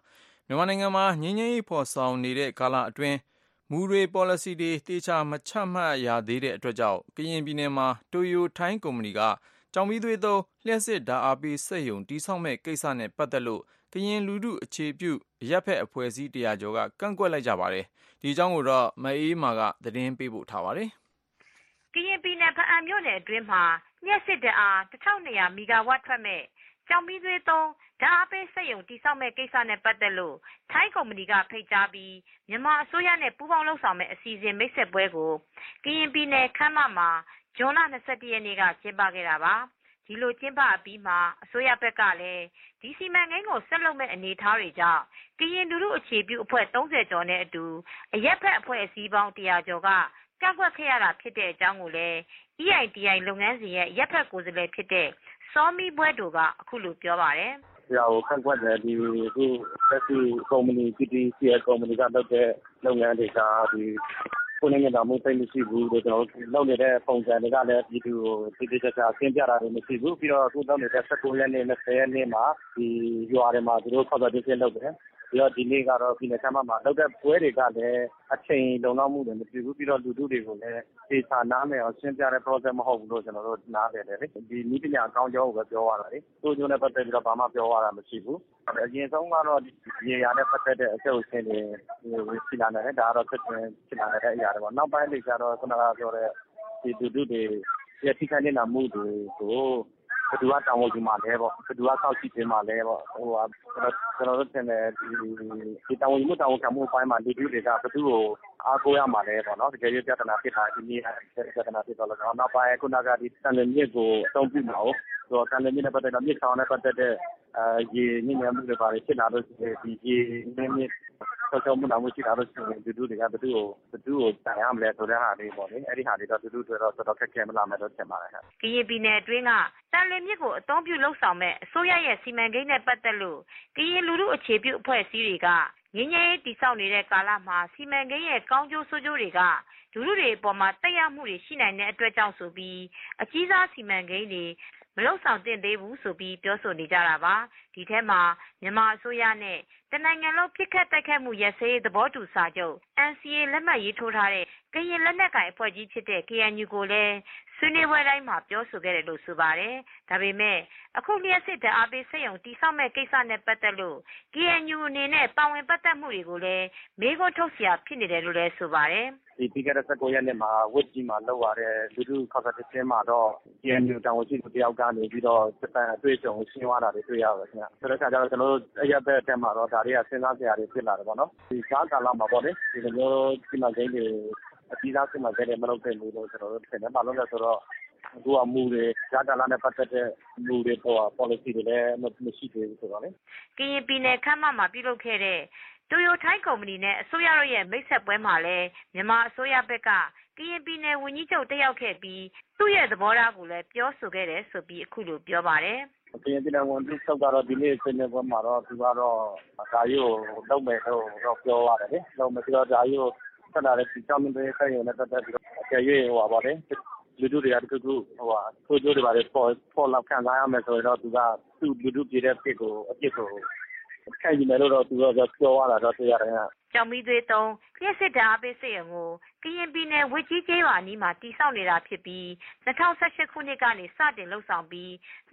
Speaker 2: မြန်မာနိုင်ငံမှာငြိမ်းချမ်းရေးဖော်ဆောင်နေတဲ့ကာလအတွင်းမူတွေ policy တွေတေချာမချမှတ်ရသေးတဲ့အတွက်ကြောင့်ကရင်ပြည်နယ်မှာတိုယိုထိုင်းကုမ္ပဏီကကျောက်မီးသွေးသုံးလျှပ်စစ်ဓာတ်အားပေးစက်ရုံတည်ဆောက်မဲ့ကိစ္စနဲ့ပတ်သက်လို့ကရင်လူထုအခြေပြုအရပ်ဖက်အဖွဲ့အစည်း100ကျော်ကကန့်ကွက်လိုက်ကြပါတယ်။ဒီအကြောင်းကိုတော့မအေးမာကသတင်းပေးပို့ထားပါတယ်
Speaker 8: ။ကရင်ပြည်နယ်ဖအံမြို့နယ်အတွင်းမှာလျှပ်စစ်ဓာတ်အား1200မီဂါဝတ်ထွက်မဲ့ကျောက်မီးသွေးသုံးဓာတ်အားပေးစက်ရုံတည်ဆောက်မဲ့ကိစ္စနဲ့ပတ်သက်လို့ထိုင်းကုမ္ပဏီကဖိတ်ကြားပြီးမြန်မာအစိုးရနဲ့ပူးပေါင်းလုပ်ဆောင်မဲ့အစီအစဉ်မိတ်ဆက်ပွဲကိုကရင်ပြည်နယ်ခမ်းမမှာဇွန်လ21ရက်နေ့ကကျင်းပခဲ့တာပါ။ဒီလိုကျင်းပအပြီးမှာအစိုးရဘက်ကလည်းဒီစီမံကိန်းကိုဆက်လုပ်မဲ့အနေအထားတွေကြောင့်ကရင်လူထုအခြေပြုအဖွဲ့30ကျော်နဲ့အတူအရက်ဖက်အဖွဲ့အစည်းပေါင်း100ကျော်ကကန့်ကွက်ခဲ့ရတာဖြစ်တဲ့အကြောင်းကိုလည်း EITI လုပ်ငန်းစဉ်ရဲ့ရက်ဖက်ကိုယ်စားလှယ်ဖြစ်တဲ့စောမီဘွဲတို့ကအခုလိုပြောပါတယ်
Speaker 9: ။ဆရာကိုခန့်ကွက်တယ်ဒီခုသက်ရှိကုမ္ပဏီ PTCL ကုမ္ပဏီကလုပ်တဲ့လုပ်ငန်းတွေကဒီကိုနေနေတာမျိုးသိမရှိဘူးလို့ကျွန်တော်လုပ်နေတဲ့ပုံစံတွေကလည်းဒီသူကိုတိတိကျကျရှင်းပြတာတွေမရှိဘူးပြီးတော့အခုလုပ်နေတဲ့19ရက်နေ့20ရက်နေ့မှာဒီရွာတွေမှာသူတို့ခေါ်တော်တင်လုပ်တယ်ပြီးတော့ဒီနေ့ကတော့ပြည်နယ်ဆမ်းမှာလုပ်တဲ့ပွဲတွေကလည်းအချိန်လုံလောက်မှုတွေမပြည့်ဘူးပြီးတော့လူထုတွေကိုလည်းဒေသနားမယ်အောင်ရှင်းပြတဲ့ process မဟုတ်ဘူးလို့ကျွန်တော်တို့နားလည်တယ်လေဒီနည်းပညာအကောင်းကြောင်းကိုပဲပြောရတာလေသူတို့နဲ့ပတ်သက်ပြီးတော့ဘာမှပြောရတာမရှိဘူးအရင်ဆုံးကတော့ရေရာနဲ့ပတ်သက်တဲ့အကျိုးအဆင်းတွေရှိလာတယ်ဒါကတော့ဖြစ်လာတဲ့အရာတွေပေါ့နောက်ပိုင်းတွေကျတော့ခုနကပြောတဲ့ဒီလူထုတွေရဲ့ထိခိုက်နေတာမှုတွေကိုဘယ်သူကတောင်းဝန်ယူမှာလဲပေါ့ဘယ်သူကစောင့်ကြည့်ပေးမှာလဲပေါ့ကျွန်တော်တို့ထင်တယ်ဒီတောင်းဝန်ယူမှုတောင်းဝန်ခံမှုအပိုင်းမှာလူထုတွေကဘယ်သူကိုအားကိုးရမှာလဲပေါ့နော်တကယ်လို့ပြဿနာဖြစ်တာဒီနေ့ပြဿနာဖြစ်တော့လည်းနောက်ပိုင်းခုနကဒီတန်လမြစ်ကိုအသုံးပြုမှာဟုတ်ဆိုတော့တန်လမြစ်နဲ့ပတ်သက်တော့မြစ်ဆောင်နဲ့ပတ်သက်တဲ့ရေညဉ့်ညမ်းမှုတွေပါဖြစ်လာလို့ဒီရေမြစ်ဆောက်မှုတောင်မှုရှိတာလို့လူထုတွေကဘယ်သူကိုတိုင်ရမလဲဆိုတဲ့ဟာလေးပေါ့လေအဲ့ဒီဟာလေးတော့လူထုတွေတော့တော်တော်ခက်ခဲမလာမယ်လို့ထင်ပါတယ်
Speaker 8: ။ကရင်ပြည်နယ်အတွင်းကတန်လမြစ်ကိုအသုံးပြုလှုပ်ဆောင်မဲ့အစိုးရရဲ့စီမံကိန်းနဲ့ပတ်သက်လို့ကရင်လူထုအခြေပြုအဖွဲ့အစည်းတွေကငင်းငယ်တည်ဆောက်နေတဲ့ကာလမှာစီမံကိန်းရဲ့ကောင်းကျိုးဆိုးကျိုးတွေကလူထုတွေအပေါ်မှာတက်ရောက်မှုတွေရှိနိုင်တဲ့အတွက်ကြောင့်ဆိုပြီးအကြီးစားစီမံကိန်းတွေမလုံဆောင်တင်သေးဘူးဆိုပြီးပြောဆိုနေကြတာပါဒီထဲမှာမြန်မာအစိုးရနဲ့တနိုင်ငံလုံးဖြစ်ခတ်တိုက်ခတ်မှုရစဲသဘောတူစာချုပ် NCA လက်မှတ်ရေးထိုးထားတဲ့ကရင်လက်နက်ကိုင်အဖွဲ့ကြီးဖြစ်တဲ့ KNU ကိုလည်းဆွေးနွေးပွဲတိုင်းမှာပြောဆိုခဲ့တယ်လို့ဆိုပါတယ်ဒါပေမဲ့အခုလျှက်စစ်ဓာတ်အားပေးစက်ရုံတည်ဆောက်မဲ့ကိစ္စနဲ့ပတ်သက်လို့ KNU အနေနဲ့ပါဝင်ပတ်သက်မှုတွေကိုလည်းမေးခွန်းထုတ်เสียဖြစ်နေတယ်လို့လည်းဆိုပါတယ်
Speaker 9: ဒီပြီးခဲ့တဲ့19ရက်နေ့မှာဝစ်ကြီးမှာလောက်ရတဲ့လူထုခေါ်တဲ့တင်းမှာတော့ KNU တောင်ဝင်ရှိသူတယောက်ကနေပြီးတော့စပန်အတွေ့အကြုံရှင်းသွားတာတွေတွေ့ရပါတယ်ခင်ဗျဆိုတော့ကျွန်တော်တို့အရက်ဘက်တက်မှာတော့ဒါတွေကစဉ်းစားစရာတွေဖြစ်လာတယ်ပေါ့နော်ဒီကားကာလမှာပေါ့လေဒီလိုမျိုးဒီမှာဂိမ်းတွေအကြီးစားစီမံကိန်းတွေမလုပ်သင့်ဘူးလို့ကျွန်တော်တို့ထင်တယ်။ဘာလို့လဲဆိုတော့အခုအမှုတွေကြားကာလနဲ့ပတ်သက်တဲ့မူတွေပေါ် policy တွေလည်းမရှိသေးဘူးဆိုတော့လေ
Speaker 8: ။ကရင်ပြည်နယ်ခမ်းမမှာပြုလုပ်ခဲ့တဲ့တိုယိုထိုင်းကုမ္ပဏီနဲ့အစိုးရရဲ့မိတ်ဆက်ပွဲမှာလည်းမြန်မာအစိုးရဘက်ကကရင်ပြည်နယ်ဝန်ကြီးချုပ်တက်ရောက်ခဲ့ပြီးသူ့ရဲ့သဘောထားကိုလည်းပြောဆိုခဲ့တယ်ဆိုပြီးအခုလိုပြောပါတယ်
Speaker 9: ။ကရင်ပြည်နယ်ဝန်ကြီးချုပ်ကတော့ဒီနေ့ဆွေးနွေးပွဲမှာတော့သူကတော့ဒါကြီးကိုလုပ်မယ်လို့တော့ပြောရတယ်လေ။လုပ်မယ်ဆိုတော့ဒါကြီးကိုဆက်လာတဲ့ဒီကြောင့်မင်းတွေဆိုင်ရတဲ့တက်ပြီးတော့အကျယ်၍ဟိုပါလေလူတို့တွေကတခုခုဆိုကြတွေပါလေပေါ်လောက်ခံစားရမယ်ဆိုတော့သူကသူ့လူတို့ပြည်တဲ့ဖြစ်ကိုအပြစ်ကိုခိုင်နေတယ်လို့သူကပြောရတာတော့တွေ့ရတယ်
Speaker 8: ။ကျောင်းမီးသွေးသုံးလျှက်စစ်ဓာတ်အားပေးစက်ရုံကိုကရင်ပြည်နယ်ဝစ်ကြီးကျေးရွာအနီးမှာတည်ဆောက်နေတာဖြစ်ပြီး2018ခုနှစ်ကနေစတင်လှုပ်ဆောင်ပြီး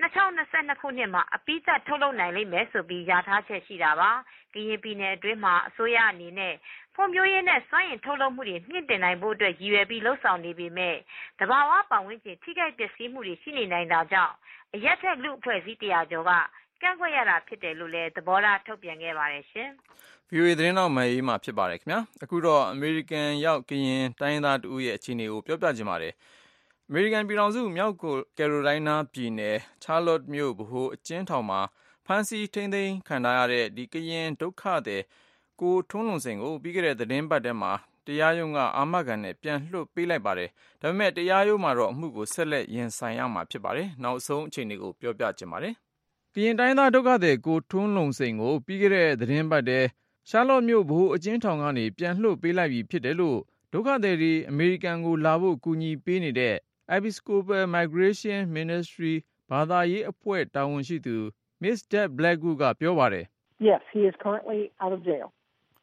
Speaker 8: 2022ခုနှစ်မှာအပြီးသတ်ထုတ်လုပ်နိုင်လိမ့်မယ်ဆိုပြီးရထားချက်ရှိတာပါ။ကရင်ပြည်နယ်အတွင်းမှာအစိုးရအနေနဲ့ဖွံ့ဖြိုးရေးနဲ့စွမ်းအင်ထုတ်လုပ်မှုတွေမြင့်တင်နိုင်ဖို့အတွက်ရည်ရွယ်ပြီးလှုပ်ဆောင်နေပေမဲ့တဘာဝပတ်ဝန်းကျင်ထိခိုက်ပျက်စီးမှုတွေရှိနေနိုင်တာကြောင့်အရက်ထက်လူအဖွဲ့အစည်း100ကျော်ကကန့်ကွက်ရတာဖြစ်တယ်လို့လည်းသဘောထားထုတ်ပြန်ခဲ့ပါတယ်ရှင်
Speaker 2: ။ VOA သတင်းတော်မယ်အေးမှဖြစ်ပါတယ်ခင်ဗျာ။အခုတော့အမေရိကန်ရောက်ကရင်တိုင်းရင်းသားတူရဲ့အခြေအနေကိုပြောပြချင်ပါတယ်။အမေရိကန်ပြည်ထောင်စုမြောက်ကယ်ရိုလိုင်းနားပြည်နယ်ချားလော့တ်မြို့ဗဟိုအကျဉ်းထောင်မှာဖမ်းဆီးထိန်းသိမ်းခံထားရတဲ့ဒီကရင်ဒုက္ခသည်ကိုထွန်းလွန်စိန်ကိုပြီးခဲ့တဲ့သတင်းပတ်ထဲမှာတရားရုံးကအာမခံနဲ့ပြန်လွှတ်ပေးလိုက်ပါတယ်။ဒါပေမဲ့တရားရုံးမှာတော့အမှုကိုဆက်လက်ရင်ဆိုင်ရမှာဖြစ်ပါတယ်။နောက်ဆုံးအခြေအနေကိုပြောပြချင်ပါတယ်။ကရင်တိုင်းသားဒုက္ခသည်ကိုထွန်းလွန်စိန်ကိုပြီးခဲ့တဲ့သတင်းပတ်ထဲရှားလော့မြို့ဗဟိုအကျဉ်းထောင်ကနေပြန်လွှတ်ပေးလိုက်ပြီဖြစ်တယ်လို့ဒုက္ခသည်တွေအမေရိကန်ကိုလာဖို့ကူညီပေးနေတဲ့ Episcopal Migration Ministry ဘာသာရေးအဖွဲ့တာဝန်ရှိသူ Miss Deb Blackwood ကပြောပါတယ်
Speaker 10: Yes, he is currently out of jail.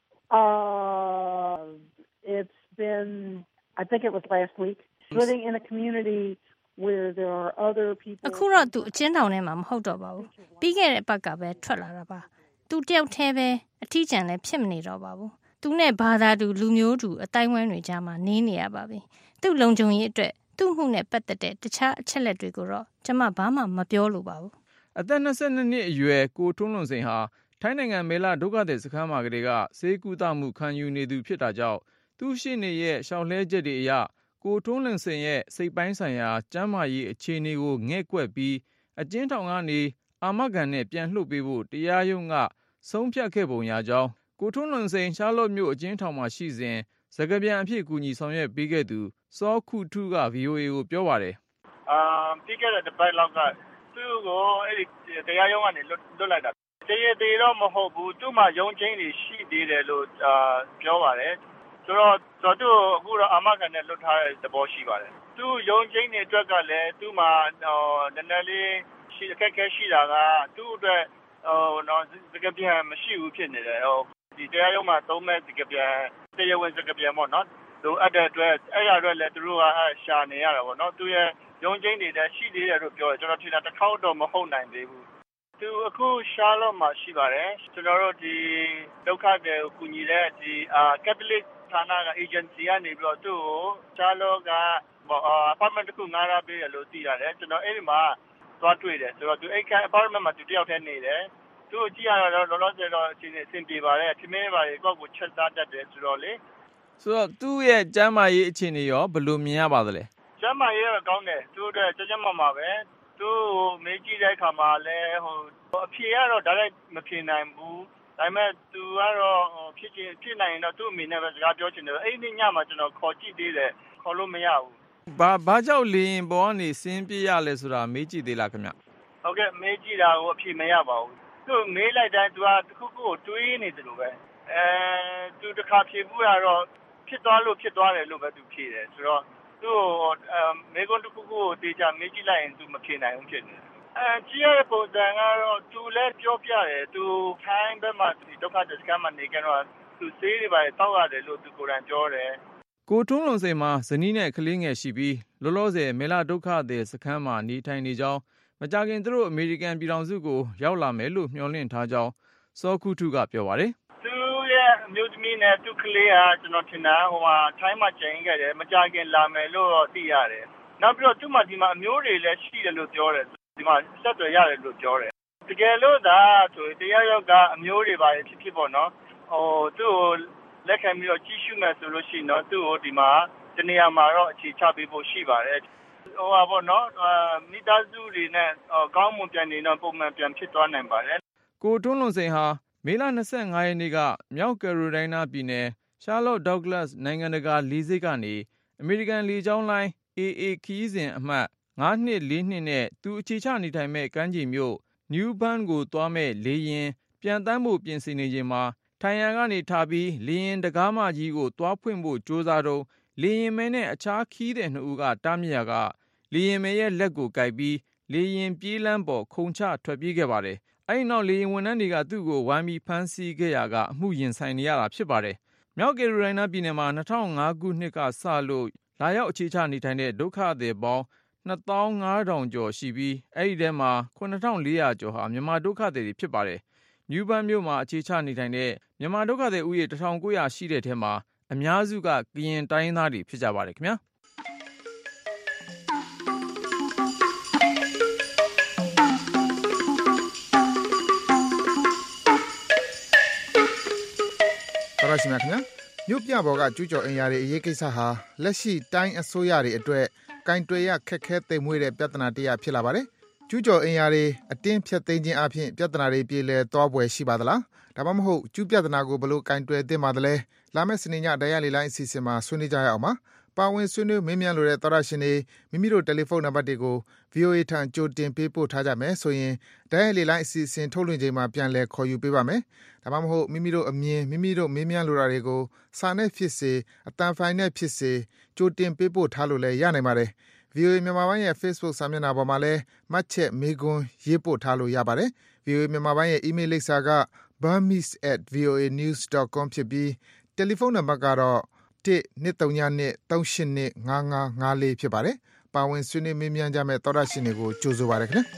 Speaker 10: It's been, I think it was last week, living in a community where there are other people.
Speaker 11: အခုတော့သူအကျဉ်းထောင်ထဲမှာမဟုတ်တော့ပါဘူး။ပြီးခဲ့တဲ့ဘက်ကပဲထွက်လာတာပါ။သူတယောက်တည်းပဲအထီးကျန်လည်းဖြစ်မနေတော့ပါဘူး။သူနဲ့ဘာသာတူလူမျိုးတူအတိုင်းဝိုင်းတွေကြားမှာနေနေရပါပြီ။သူ့လုံခြုံရေးအတွက်သူ့မှုနဲ့ပတ်သက်တဲ့တခြားအချက်လက်တွေကိုတော့ကျွန်မဘာမှမပြောလို့ပါဘူး။
Speaker 2: အသက်22နှစ်အရွယ်ကိုထွန်းလွန်စိန်ဟာထိုင်းနိုင်ငံမဲလဒုက္ခသည်စခန်းမှာကလေးကဆေးကုသမှုခံယူနေသူဖြစ်တာကြောင့်သူ့ရှေ့နေရဲ့ရှောက်လဲချက်တွေအရကိုထွန်းလွန်စိန်ရဲ့စိတ်ပိုင်းဆိုင်ရာကျန်းမာရေးအခြေအနေကိုငဲ့ကွက်ပြီးအကျဉ်းထောင်ကနေအာမခံနဲ့ပြန်လွှတ်ပေးဖို့တရားရုံးကဆုံးဖြတ်ခဲ့ပုံရကြောင်းကိုထွန်းလွန်စိန်ရှားလော့မြို့အကျဉ်းထောင်မှာရှိစဉ်စကားပြန်အဖြစ်ကူညီဆောင်ရွက်ပေးခဲ့သူစောခုထုက VOA ကိုပြောပါတယ်
Speaker 9: ပြီးခဲ့တဲ့တစ်ပတ်လောက်ကသူ့ကိုအဲ့ဒီတရားရုံးကနေလွတ်လိုက်တာတရားသေးတော့မဟုတ်ဘူးသူ့မှာယုံကြည်နေရှိသေးတယ်လို့ပြောပါတယ်ဆိုတော့သူအခုတော့အာမခံနဲ့လွတ်ထားတဲ့သဘောရှိပါတယ်သူယုံကြည်နေအတွက်ကလည်းသူ့မှာနည်းနည်းလေးရှိအခက်အခဲရှိတာကသူ့အတွက်စကားပြန်မရှိဘူးဖြစ်နေတယ်ဒီတရားရုံးမှာသုံးမဲ့စကားပြန်တရားဝင်စကားပြန်ပေါ့နော်လိုအပ်တဲ့အတွက်အဲ့ရအတွက်လည်းသူတို့ကရှာနေရတာပေါ့နော်သူရဲ့ယုံကြည်နေတဲ့ရှိသေးတယ်လို့ပြောတယ်ကျွန်တော်ထင်တာတစ်ခေါက်တော့မဟုတ်နိုင်သေးဘူးသူအခုရှာလော့မှာရှိပါတယ်ကျွန်တော်တို့ဒီဒုက္ခတွေကူညီတဲ့ဒီကက်သလစ်ဌာနက agency ကနေပြီးတော့သူ့ကိုရှာလော့က apartment တစ်ခုငှားရပေးတယ်လို့သိရတယ်ကျွန်တော်အဲ့ဒီမှာသွားတွေ့တယ်ဆိုတော့သူအဲ့ခန်း apartment မှာသူတယောက်တည်းနေတယ်သူ့ကိုကြည့်ရတော့လောလောဆယ်တော့အချိန်နဲ့အဆင်ပြေပါတယ်ထမင်းပါလေကောက်ကိုချက်စားတတ်တယ်ဆိုတော့လေ
Speaker 2: ဆိုတော့သူ့ရဲ့ကျန်းမာရေးအခြေအနေရောဘယ်လိုမြင်ရပါသလဲ
Speaker 9: ကျန်းမာရေးတော့ကောင်းတယ်သူ့အတွက်ကျန်းမာပဲသူ့မေးကြည့်တဲ့အခါမှာလည်းအဖြေကတော့ဒါလည်းမဖြေနိုင်ဘူးဒါပေမဲ့သူကတော့ဖြစ်နိုင်ရင်တော့သူ့အမေနဲ့ပဲစကားပြောချင်တယ်အဲ့ဒီညမှာကျွန်တော်ခေါ်ကြည့်သေးတယ်ခေါ်လို့မရဘူး
Speaker 2: ဘာကြောင့်လေရင်ပေါ်ကနေဆင်းပြေးရလဲဆိုတာမေးကြည့်သေးလားခင်ဗျ
Speaker 9: ဟုတ်ကဲ့မေးကြည့်တာကိုအဖြေမရပါဘူးသူမေးလိုက်တိုင်းသူကတစ်ခုခုကိုတွေးနေတယ်လို့ပဲသူတစ်ခါဖြေဘူးကတော့ဖြစ်သွားတယ်လို့ပဲသူဖြေတယ်ဆိုတော့သူမေကွန်တစ်ခုခုကိုတေချာမေးကြည့်လိုက်ရင်သူမဖြေနိုင်ဘူးဖြစ်နေတယ်ကြည့်ရတဲ့ပုံစံကတော့သူလည်းပြောပြတယ်သူထိုင်းဘက်မှာဒီဒုက္ခသည်စခန်းမှာနေကြတော့သူစေးတွေပါတောက်ရတယ်လို့သူကိုယ်တိုင်ပြောတယ်
Speaker 2: ကိုထွန်းလွန်စိန်မှာဇနီးနဲ့ကလေးငယ်ရှိပြီးလောလောဆယ်မဲလဒုက္ခသည်စခန်းမှာနေထိုင်နေကြောင်းမကြခင်သူတို့အမေရိကန်ပြည်ထောင်စုကိုရောက်လာမယ်လို့မျှော်လင့်ထားကြောင်းစောခုထုကပြောပါတယ်
Speaker 9: သူရဲ့အမျိုးသမီးနဲ့သူကလေးကကျွန်တော်ထင်တာထိုင်းမှာကျင်းခဲ့တယ်မကြခင်လာမယ်လို့သိရတယ်နောက်ပြီးတော့သူ့မှာဒီမှာအမျိုးတွေလည်းရှိတယ်လို့ပြောတယ်ဒီမှာဆက်သွယ်ရတယ်လို့ပြောတယ်တကယ်လို့သာဆိုတရားရောက်ကအမျိုးတွေပါဖြစ်ပေါ့နော်သူ့ကိုလက်ခံပြီးတော့ကြီးရှုမယ်ဆိုလို့ရှိရင်တော့သူ့ကိုဒီမှာတနေရာမှာတော့အခြေချပေးဖို့ရှိပါတယ်ပေါ့နော်မိသားစုတွေနဲ့ကောင်းမွန်ပြန်နေတော့ပုံမှန်ပြန်ဖြစ်သွားနိုင်ပါတယ်
Speaker 2: ကိုထွန်းလွန်စိန်ဟာမေလ25ရက်နေ့ကမြောက်ကယ်ရိုလိုင်းနားပြည်နယ်ရှားလော့ဒေါက်ဂလတ်နိုင်ငံတကာလေဆိပ်ကနေအမေရိကန်လေကြောင်းလိုင်း AA ခရီးစဉ်အမှတ်9242နဲ့သူအခြေချနေထိုင်မဲ့ကမ်းခြေမြို့ New Bern ကိုသွားမဲ့လေယာဉ်ပြန်တန်းဖို့ပြင်ဆင်နေချိန်မှာထိုင်ရန်ကနေထပြီးလေယာဉ်တကားမကြီးကိုသွားဖွင့်ဖို့ကြိုးစားတော့လေယာဉ်မဲနဲ့အခြားခီးတဲ့2ဦးကတားမြစ်ရကလေယာဉ်မဲရဲ့လက်ကိုကိုက်ပြီးလေယာဉ်ပြေးလမ်းပေါ်ခုန်ချထွက်ပြေးခဲ့ပါတယ်။အဲဒီနောက်လေယာဉ်ဝန်ထမ်းတွေကသူ့ကိုဝိုင်းပြီးဖမ်းဆီးခဲ့ရကအမှုရင်ဆိုင်နေရတာဖြစ်ပါတယ်။မြောက်ကယ်ရိုလိုင်းနားပြည်နယ်မှာ2005ခုနှစ်ကစလို့လာရောက်အခြေချနေထိုင်တဲ့ဒုက္ခသည်ပေါင်း2500ကျော်ရှိပြီးအဲဒီထဲမှာ9400ကျော်ဟာမြန်မာဒုက္ခသည်တွေဖြစ်ပါတယ်။ နယူးဘန်းမြို့မှာအခြေချနေထိုင်တဲ့မြန်မာဒုက္ခသည်ဦးရေ1900ရှိတဲ့ထဲမှာအများစုကကရင်တိုင်းသားတွေဖြစ်ကြပါတယ်ခင်ဗျာ
Speaker 3: တော်ရရှိမြခင်ဗျာမြို့ပြပေါ်ကကျူးကျော်အင်အားတွေအရေးကိစ္စဟာလက်ရှိတိုင်းအစိုးရတွေအတွက်ကင်တွယ်ရခက်ခဲသိမ်မွေ့တဲ့ပြဿနာတစ်ရပ်ဖြစ်လာပါတယ်ကျူးကျော်အင်အားတွေအတင်းဖြတ်သိမ်းခြင်းအပြင်ပြဿနာတွေပြေလည်သွားပွဲရှိပါသလားဒါမှမဟုတ်ကျူးပြဿနာကိုဘယ်လိုကင်တွယ်သင့်ပါသလဲလာမယ့်စနေညတရားလေလိုင်းအစီအစဉ်မှာဆွေးနွေးကြရအောင်ပါပါဝင်ဆွေးနွေးမေးမြန်းလိုတဲ့သောရရှင်တွေမိမိတို့တယ်လီဖုန်းနံပါတ်တွေကို VOA ထံကြိုတင်ပေးပို့ထားကြမယ်ဆိုရင်တရားလေလိုင်းအစီအစဉ်ထုတ်လွှင့်ချိန်မှာပြန်လည်ခေါ်ယူပေးပါမယ်ဒါမှမဟုတ်မိမိတို့အမြင်မိမိတို့မေးမြန်းလိုတာတွေကိုစာနဲ့ဖြစ်စေအသံဖိုင်နဲ့ဖြစ်စေကြိုတင်ပေးပို့ထားလို့လည်းရနိုင်ပါတယ်VOA မြန်မာပိုင်းရဲ့ Facebook စာမျက်နှာပေါ်မှာလည်းမှတ်ချက်မေးခွန်းရေးပို့ထားလို့ရပါတယ်။ VOA မြန်မာပိုင်းရဲ့ email လိပ်စာက burmese@voanews.com ဖြစ်ပြီးတယ်လီဖုန်းနံပါတ်ကတော့1-232-382-5554ဖြစ်ပါတယ်။ပါဝင်ဆွေးနွေးမေးမြန်းကြမယ့်သောတရှင်တွေကိုကြိုဆိုပါရခင်ဗျာ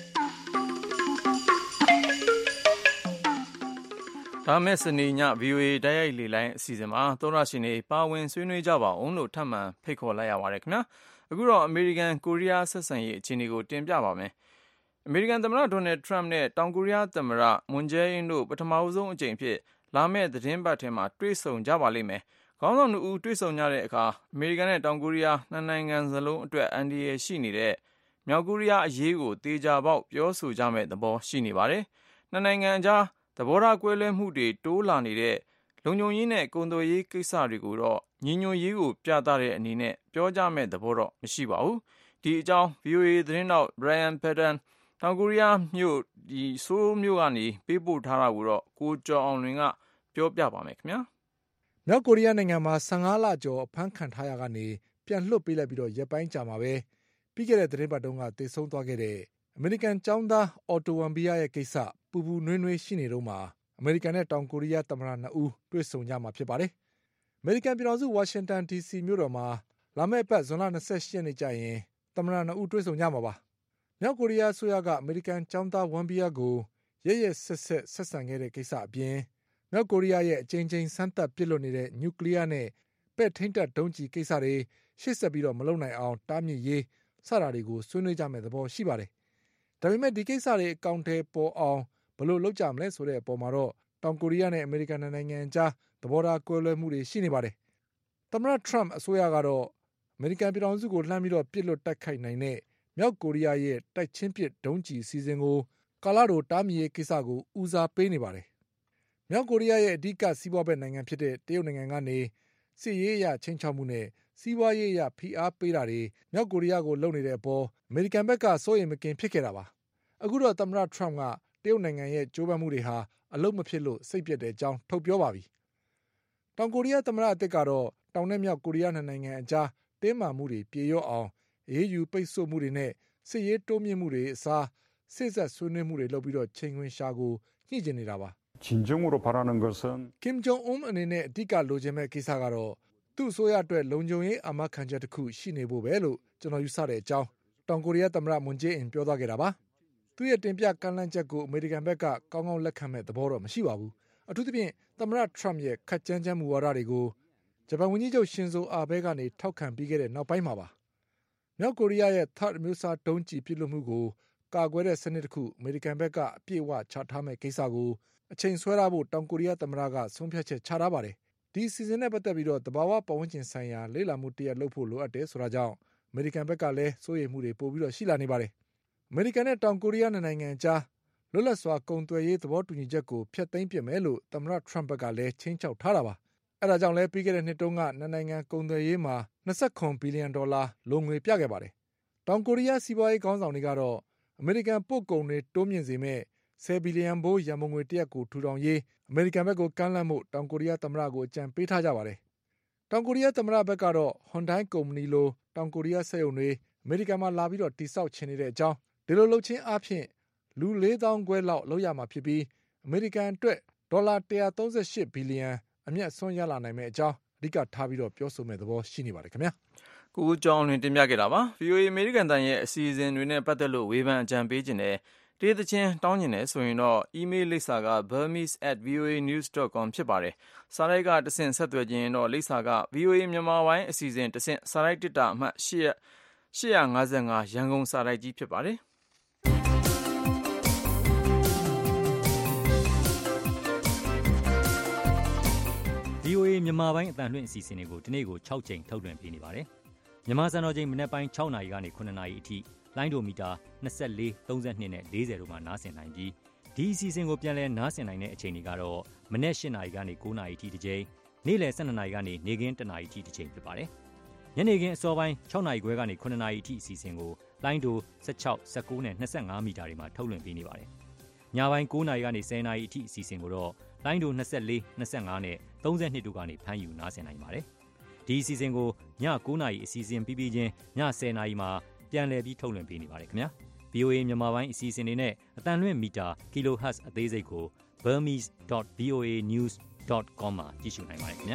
Speaker 2: ။ဒါမဲ့စနေည VOA တိုက်ရိုက်လေလိုင်းအစီအစဉ်မှာသောတရှင်တွေပါဝင်ဆွေးနွေးကြပါအောင်လို့ထပ်မံဖိတ်ခေါ်လိုက်ရပါတယ်ခင်ဗျာ။အခုတော့အမေရိကန်ကိုရီးယားဆက်ဆံရေးအခြေအနေကိုတင်ပြပါမယ်။အမေရိကန်သမ္မတဒေါ်နယ်ထရမ့်နဲ့တောင်ကိုရီးယားသမ္မတမွန်ဂျယ်အင်းတို့ပထမဆုံးအကြိမ်ဖြစ်လာမယ့်သတင်းပတ်ထဲမှာတွေ့ဆုံကြပါလိမ့်မယ်။ခေါင်းဆောင်တို့တွေ့ဆုံကြတဲ့အခါအမေရိကန်နဲ့တောင်ကိုရီးယားနှစ်နိုင်ငံစလုံးအတွက်အန္တရာယ်ရှိနေတဲ့မြောက်ကိုရီးယားအရေးကိုတေချာပေါက်ပြောဆိုကြမယ့်သဘောရှိနေပါတယ်။နှစ်နိုင်ငံအကြားသဘောထားကွဲလွဲမှုတွေတိုးလာနေတဲ့လုံခြုံရေးနဲ့ကုန်သွယ်ရေးကိစ္စတွေကိုတော့ညီညွတ်ရေးကိုပြသတဲ့အနေနဲ့ပြောကြမယ့်သဘောတော့မရှိပါဘူး။ဒီအကြောင်း VOA သတင်းတောက် Brian Padden တောင်ကိုရီးယားမြို့ဆိုးမြို့ကနေပေးပို့ထားတာကိုတော့ကိုကျော်အောင်လွင်ကပြောပြပါမယ်ခင်ဗျာ
Speaker 5: ။မြောက်ကိုရီးယားနိုင်ငံမှာ15လကျော်အဖမ်းခံထားရကနေပြန်လွှတ်ပေးလိုက်ပြီးတော့ရက်ပိုင်းကြာမှာပဲပြီးခဲ့တဲ့သတင်းပတ်တုန်းကတည်ဆုံသွားခဲ့တဲ့အမေရိကန်ចောင်းသားအော်တိုဝမ်ဘီယာရဲ့ကိစ္စပူပူနွေးနွေးရှိနေတော့မှာအမေရိကန်နဲ့တောင်ကိုရီးယားသမ္မတနှစ်ဦးတွေ့ဆုံကြမှာဖြစ်ပါတယ်။အမေရိကန်ပြည်ထောင်စုဝါရှင်တန် DC မြို့တော်မှာလာမယ့်ပတ်ဇွန်လ28ရက်နေ့ကျရင်သမ္မတနှစ်ဦးတွေ့ဆုံကြမှာပါ။မြောက်ကိုရီးယားအစိုးရကအမေရိကန်ចောင်းသားဝမ်ဘီယာကိုရရဆက်ဆံခဲ့တဲ့ကိစ္စအပြင်မြောက်ကိုရီးယားရဲ့အကြိမ်ကြိမ်စမ်းသပ်ပစ်လွှတ်နေတဲ့နျူကလ িয়ার နဲ့ပဲ့ထိန်းတပ်ဒုံးကျည်ကိစ္စတွေရှေ့ဆက်ပြီးတော့မလုပ်နိုင်အောင်တားမြစ်ရေးစတာတွေကိုဆွေးနွေးကြမယ့်သဘောရှိပါတယ်။ဒါပေမဲ့ဒီကိစ္စတွေအကောင့်ထဲပေါ်အောင်ဘယ်လိုလုပ်ကြမလဲဆိုတဲ့အပေါ်မှာတော့တောင်ကိုရီးယားနဲ့အမေရိကန်နိုင်ငံအကြားသဘောထားကွဲလွဲမှုတွေရှိနေပါတယ်။သမ္မတထရမ့်အစိုးရကတော့အမေရိကန်ပြည်ထောင်စုကိုလှမ်းပြီးတော့ပစ်လွတ်တိုက်ခိုက်နိုင်တဲ့မြောက်ကိုရီးယားရဲ့တိုက်ချင်းပစ်ဒုံးကျည်အစီအစဉ်ကိုကာလတိုတားမြစ်ရေးကိစ္စကိုဦးစားပေးနေပါတယ်။မြောက်ကိုရီးယားရဲ့အဓိကစီးပွားဘက်နိုင်ငံဖြစ်တဲ့တရုတ်နိုင်ငံကနေစစ်ရေးအရချိန်ချောက်မှုနဲ့စီးပွားရေးအရဖိအားပေးတာတွေမြောက်ကိုရီးယားကိုလုပ်နေတဲ့အပေါ်အမေရိကန်ဘက်ကစိုးရိမ်မကင်းဖြစ်ခဲ့တာပါ။အခုတော့သမ္မတထရမ့်ကတရုတ်နိုင်ငံရဲ့ကြိုးပမ်းမှုတွေဟာအလုပ်မဖြစ်လို့စိတ်ပျက်တဲ့အကြောင်းထုတ်ပြောပါပြီ။တောင်ကိုရီးယားသမ္မတအသစ်ကတော့တောင်နဲ့မြောက်ကိုရီးယားနိုင်ငံအကြားတင်းမာမှုတွေပြေလျော့အောင်အရေးယူပိတ်ဆို့မှုတွေနဲ့စစ်ရေးတိုးမြင့်မှုတွေအစားစေ့စပ်ဆွေးနွေးမှုတွေလုပ်ပြီးတော့ချိန်ခွင်ရှာကိုညှိကျင်နေတာပါ
Speaker 12: ။진정으로 바라는 것은
Speaker 5: Kim Jong-unအနေနဲ့အဓိကလိုချင်မဲ့ကိစ္စကတော့သူ့အစိုးရအတွက်လုံခြုံရေးအာမခံချက်တစ်ခုရှိနေဖို့ပဲလို့ကျွန်တော်ယူဆတဲ့အကြောင်းတောင်ကိုရီးယားသမ္မတမွန်ဂျေအင်ပြောသွားခဲ့တာပါ။သူ့ရဲ့တင်ပြကမ်းလှမ်းချက်ကိုအမေရိကန်ဘက်ကကောင်းကောင်းလက်ခံမဲ့သဘောတော့မရှိပါဘူး။အထူးသဖြင့်သမ္မတထရမ့်ရဲ့ခက်ကြမ်းကြမ်းမူဝါဒတွေကိုဂျပန်ဝန်ကြီးချုပ်ရှင်ဇိုအာဘဲကနေထောက်ခံပြီးခဲ့တဲ့နောက်ပိုင်းမှာပါ။မြောက်ကိုရီးယားရဲ့THAADအမျိုးအစားဒုံးကျည်ပစ်လွှတ်မှုကိုကာကွယ်တဲ့စနစ်တစ်ခုအမေရိကန်ဘက်ကအပြည့်အဝချထားမဲ့ကိစ္စကိုအချိန်ဆွဲထားဖို့တောင်ကိုရီးယားသမ္မတကဆုံးဖြတ်ချက်ချထားပါတယ်။ဒီစီစဉ်နဲ့ပတ်သက်ပြီးတော့တဘာဝပတ်ဝန်းကျင်ဆိုင်ရာလေ့လာမှုတရက်လုပ်ဖို့လိုအပ်တယ်ဆိုတာကြောင့်အမေရိကန်ဘက်ကလည်းစိုးရိမ်မှုတွေပိုပြီးတော့ရှိလာနေပါတယ်။အမေရိကန်နဲ့တောင်ကိုရီးယားနိုင်ငံအကြားလွတ်လပ်စွာကုန်သွယ်ရေးသဘောတူညီချက်ကိုဖျက်သိမ်းပစ်မယ်လို့သမ္မတထရမ့်ဘက်ကလည်းချိန်ချောက်ထားတာပါ။အဲဒါကြောင့်လည်းပြီးခဲ့တဲ့နှစ်တုန်းကနိုင်ငံကုန်သွယ်ရေးမှာ29ဘီလီယံဒေါ်လာလိုငွေပြခဲ့ပါတယ်။တောင်ကိုရီးယားစီးပွားရေးခေါင်းဆောင်တွေကတော့အမေရိကန်ပို့ကုန်တွေတိုးမြင့်စေမဲ့10ဘီလီယံဘိုးရန်ပုံငွေတရက်ကိုထူထောင်ရေးအမေရိကန်ဘက်ကိုကမ်းလှမ်းဖို့တောင်ကိုရီးယားသမ္မတကိုအကြံပေးထားကြပါတယ်။တောင်ကိုရီးယားသမ္မတဘက်ကတော့ Hyundai ကုမ္ပဏီလိုတောင်ကိုရီးယားစက်ရုံတွေအမေရိကန်မှာလာပြီးတော့တိစောက်ချင်နေတဲ့အကြောင်းဒီလိုလုပ်ချင်းအပြင်လူ4,000 ခွဲလောက်လုပ်ရမှာဖြစ်ပြီးအမေရိကန်အတွက်ဒေါ်လာ138ဘီလီယံအမြတ်ဆွမ်းရလာနိုင်မယ့်အကြောင်းအဓိကထားပြီးတော့ပြောဆိုမဲ့သဘောရှိနေပါတယ်ခင်ဗျာ
Speaker 2: ။ကိုကျောင်းလွင်တင်ပြခဲ့တာပါ။ VOA အမေရိကန်တန်ရဲ့အစီအစဉ်တွေနဲ့ပတ်သက်လို့ဝေဖန်အကြံပေးခြင်းနဲ့တေးသချင်းတောင်းကျင်တယ်ဆိုရင်တော့ email လိပ်စာက burmese@voanews.com ဖြစ်ပါတယ်။စာရိုက်ကတဆင့်ဆက်သွယ်ခြင်းတော့လိပ်စာက VOA မြန်မာပိုင်းအစီအစဉ်တဆင့်စာရိုက်တစ်တာအမှတ်855ရန်ကုန်စာရိုက်ကြီးဖြစ်ပါတယ်။
Speaker 13: VOA မြန်မာပိုင်းအတန်လွှင့်အစီအစဉ်တွေကိုဒီနေ့ကို6ချိန်ထုတ်လွှင့်ပေးနေပါတယ်။မြန်မာစံတော်ချိန်မနေ့ပိုင်း6နာရီကနေ9နာရီအထိလိုင်းဒိုမီတာ24 32နဲ့40တို့မှာနားဆင်နိုင်ပြီးဒီအစီအစဉ်ကိုပြန်လည်နားဆင်နိုင်တဲ့အချိန်တွေကတော့မနေ့8နာရီကနေ9နာရီအထိတစ်ချိန်နေ့လယ်12နာရီကနေနေ့ခင်း1နာရီအထိတစ်ချိန်ဖြစ်ပါတယ်။ညနေခင်းအစောပိုင်း6နာရီခွဲကနေ9နာရီအထိအစီအစဉ်ကိုလိုင်းဒို16 19နဲ့25မီတာတွေမှာထုတ်လွှင့်ပေးနေပါတယ်။ညပိုင်း9နာရီကနေ10နာရီအထိအစီအစဉ်ကိုတော့လိုင်းဒို24 25နဲ့32တို့ကနေဖမ်းယူနားဆင်နိုင်ပါတယ်။ဒီအစီအစဉ်ကိုည9နာရီအစီအစဉ်ပြီးပြီးချင်းည10နာရီမှာပြန်လည်ပြီးထုတ်လွှင့်ပေးနေပါတယ်ခင်ဗျာ။ VOA မြန်မာပိုင်းအစီအစဉ်တွေနဲ့အတန်လွှင့်မီတာ kHz အသေးစိတ်ကို burmese.voanews.com မှာကြည့်ရှုနိုင်ပါတယ်ခင်ဗျာ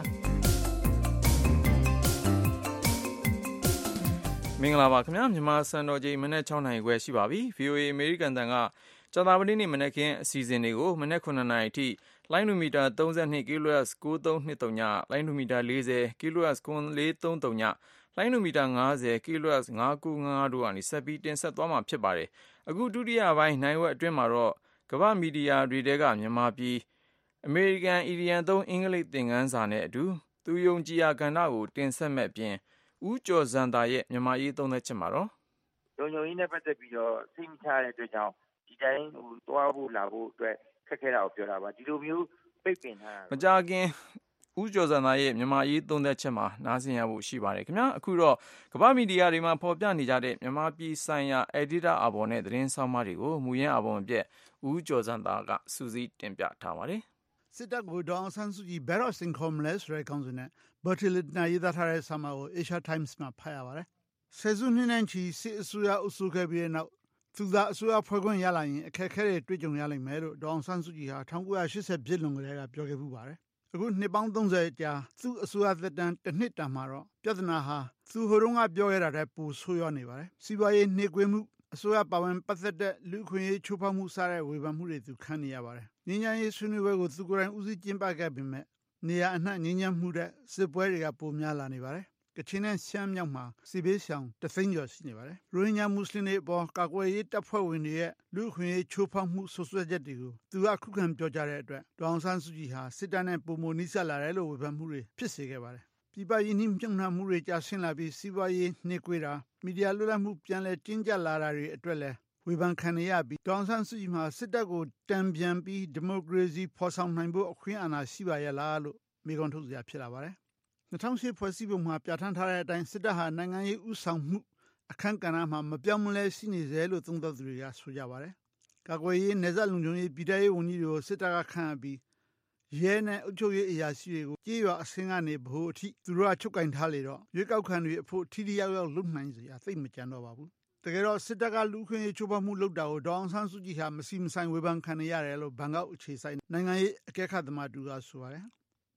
Speaker 2: မင်္ဂလာပါခင်ဗျာမြန်မာစံတော်ချိန်မနေ့6နာရီခွဲရှိပါပြီ VOA အမေရိကန်တန်ကကြာသပတေးနေ့မနေ့ကင်းအစီအစဉ်တွေကိုမနေ့9နာရီအထိလိုင်းနိုမီတာ32 kHz 9323ညလိုင်းနိုမီတာ40 kHz 9433ညလိုင်းနိုမီတာ50 kHz 5955တို့ကနေဆက်ပြီးတင်ဆက်သွားမှာဖြစ်ပါတယ်အခုဒုတိယပိုင်းနိုင်ဝက်အတွင်းမှာတော့ကမ္ဘာမီဒီယာတွေတဲကမြန်မာပြည်အမေရိကန်အီဒီယန်သုံးအင်္ဂလိပ်သင်ခန်းစာနဲ့အတူသူယုံကြည်ရာကဏ္ဍကိုတင်ဆက်မဲ့ပြင်ဦးကျော်ဇန်တာရဲ့မြန်မာရေးသုံးသက်ချက်မှာတော့
Speaker 14: လုံခြုံရေးနဲ့ပတ်သက်ပြီးတော့စိတ်မချတဲ့အတွက်ကြောင့်ဒီတိုင်းသွားဖို့လာဖို့အတွက်ခက်ခဲတာကိုပြောတာပါဒီလိုမျိုးပိတ်ပင်ထားတာ
Speaker 2: မကြခင်ဦးကျော်ဇန်တာရဲ့မြန်မာရေးသုံးသက်ချက်မှာနားဆင်ရဖို့ရှိပါတယ်ခင်ဗျာအခုတော့ကမ္ဘာမီဒီယာတွေမှာဖော်ပြနေကြတဲ့မြန်မာပြည်ဆိုင်ရာ editor အဘော်နဲ့သတင်းဆောင်မတွေကိုမူရင်းအဘော်အပြည့်ဦးကျော်ဇန်တာကစူးစီးတင်ပြထားပါတယ်
Speaker 15: စစ်တပ်ကိုဒေါအောင်ဆန်းစုကြည်ဘယ်တော့စင်ခေါ်မလဲဆိုတဲ့ခေါင်းစဉ်နဲ့ဘာတီလစ်နာရေးသားထားတဲ့စာမကို Asia Times မှာဖတ်ရပါတယ်ဆယ်စုနှစ်နဲ့ချီစစ်အစိုးရအုပ်စုခဲ့ပြီးတဲ့နောက်သူသာအစိုးရဖွဲ့ခွင့်ရလာရင်အခက်အခဲတွေတွေ့ကြုံရလိမ့်မယ်လို့ဒေါအောင်ဆန်းစုကြည်ဟာ1980ပြည့်လွန်ကတည်းကပြောခဲ့ပူပါတယ်အခုနှစ်ပေါင်း30ကြာသူ့အစိုးရသက်တမ်းတစ်နှစ်တန်မှာတော့ပြဿနာဟာသူဟိုတုန်းကပြောခဲ့တာတဲ့ပိုဆိုးရွားနေပါတယ်စီးပွားရေးနှိကွေးမှုအစိုးရပါဝင်ပတ်သက်တဲ့လူခွင့်ရေးချိုးဖောက်မှုစတဲ့ဝေဖန်မှုတွေသူခံနေရပါတယ်ငြိမ်းချမ်းရေးဆွေးနွေးပွဲကိုသူကိုယ်တိုင်ဦးစီးကျင်းပခဲ့ပေမဲ့နေရာအနှံ့ငြိမ်းချမ်းမှုတဲ့စစ်ပွဲတွေကပိုများလာနေပါတယ်ကချင်နဲ့ရှမ်းမြောက်မှာစစ်ဘေးရှောင်တသိန်းကျော်ရှိနေပါတယ်ရိုဟင်ဂျာမွတ်စလင်တွေအပေါ်ကာကွယ်ရေးတပ်ဖွဲ့ဝင်တွေရဲ့လူခွင့်ရေးချိုးဖောက်မှုဆွဆွဲချက်တွေကိုသူကခုခံပြောကြားတဲ့အတွက်ဒေါအောင်ဆန်းစုကြည်ဟာစစ်တပ်နဲ့ပုံမနီးစပ်လာတယ်လို့ဝေဖန်မှုတွေဖြစ်စေခဲ့ပါတယ်ပြည်ပရင်းနှီးမြှုပ်နှံမှုတွေကြာဆင်းလာပြီးစီးပွားရေးနှိကွေးတာမီဒီယာလွတ်လပ်မှုပြန်လည်ကျဉ်းကျပ်လာတာတွေအတွက်လည်းဝေဖန်ခံရပြီးဒေါအောင်ဆန်းစုကြည်မှာစစ်တပ်ကိုတံပြန်ပြီးဒီမိုကရေစီဖော်ဆောင်နိုင်ဖို့အခွင့်အာဏာရှိပါရဲ့လားလို့မေးခွန်းထုတ်စရာဖြစ်လာပါတယ်2008ဖွဲ့စည်းပုံမှာပြဋ္ဌာန်းထားတဲ့အတိုင်းစစ်တပ်ဟာနိုင်ငံရေးဥဆောင်မှုအခမ်းကဏ္ဍမှာမပြောင်းမလဲရှိနေစေလို့သုံးသပ်သူတွေကဆိုကြပါတယ်ကာကွယ်ရေးနယ်စပ်လုံခြုံရေးပြည်ထရေးဝန်ကြီးတွေကိုစစ်တပ်ကခန့်အပ်ပြီးရဲနဲ့အုပ်ချုပ်ရေးအရာရှိတွေကိုကြေးရွာအဆင့်ကနေဘို့အထိသူတို့ကချုပ်ကင်ထားလေတော့ရွေးကောက်ခံတွေအဖို့ထိထိရောက်ရောက်လုပ်နိုင်စရာသိမကြံတော့ပါဘူးတကယ်တော့စစ်တပ်ကလူခွင့်ရေးချိုးဖောက်မှုလုပ်တာကိုဒေါအောင်ဆန်းစုကြည်ဟာမစီမဆိုင်ဝေဖန်ခံနေရတယ်လို့ဘန်ကောက်အခြေစိုက်နိုင်ငံရေးအကဲခတ်သမားတူကဆိုပါတယ်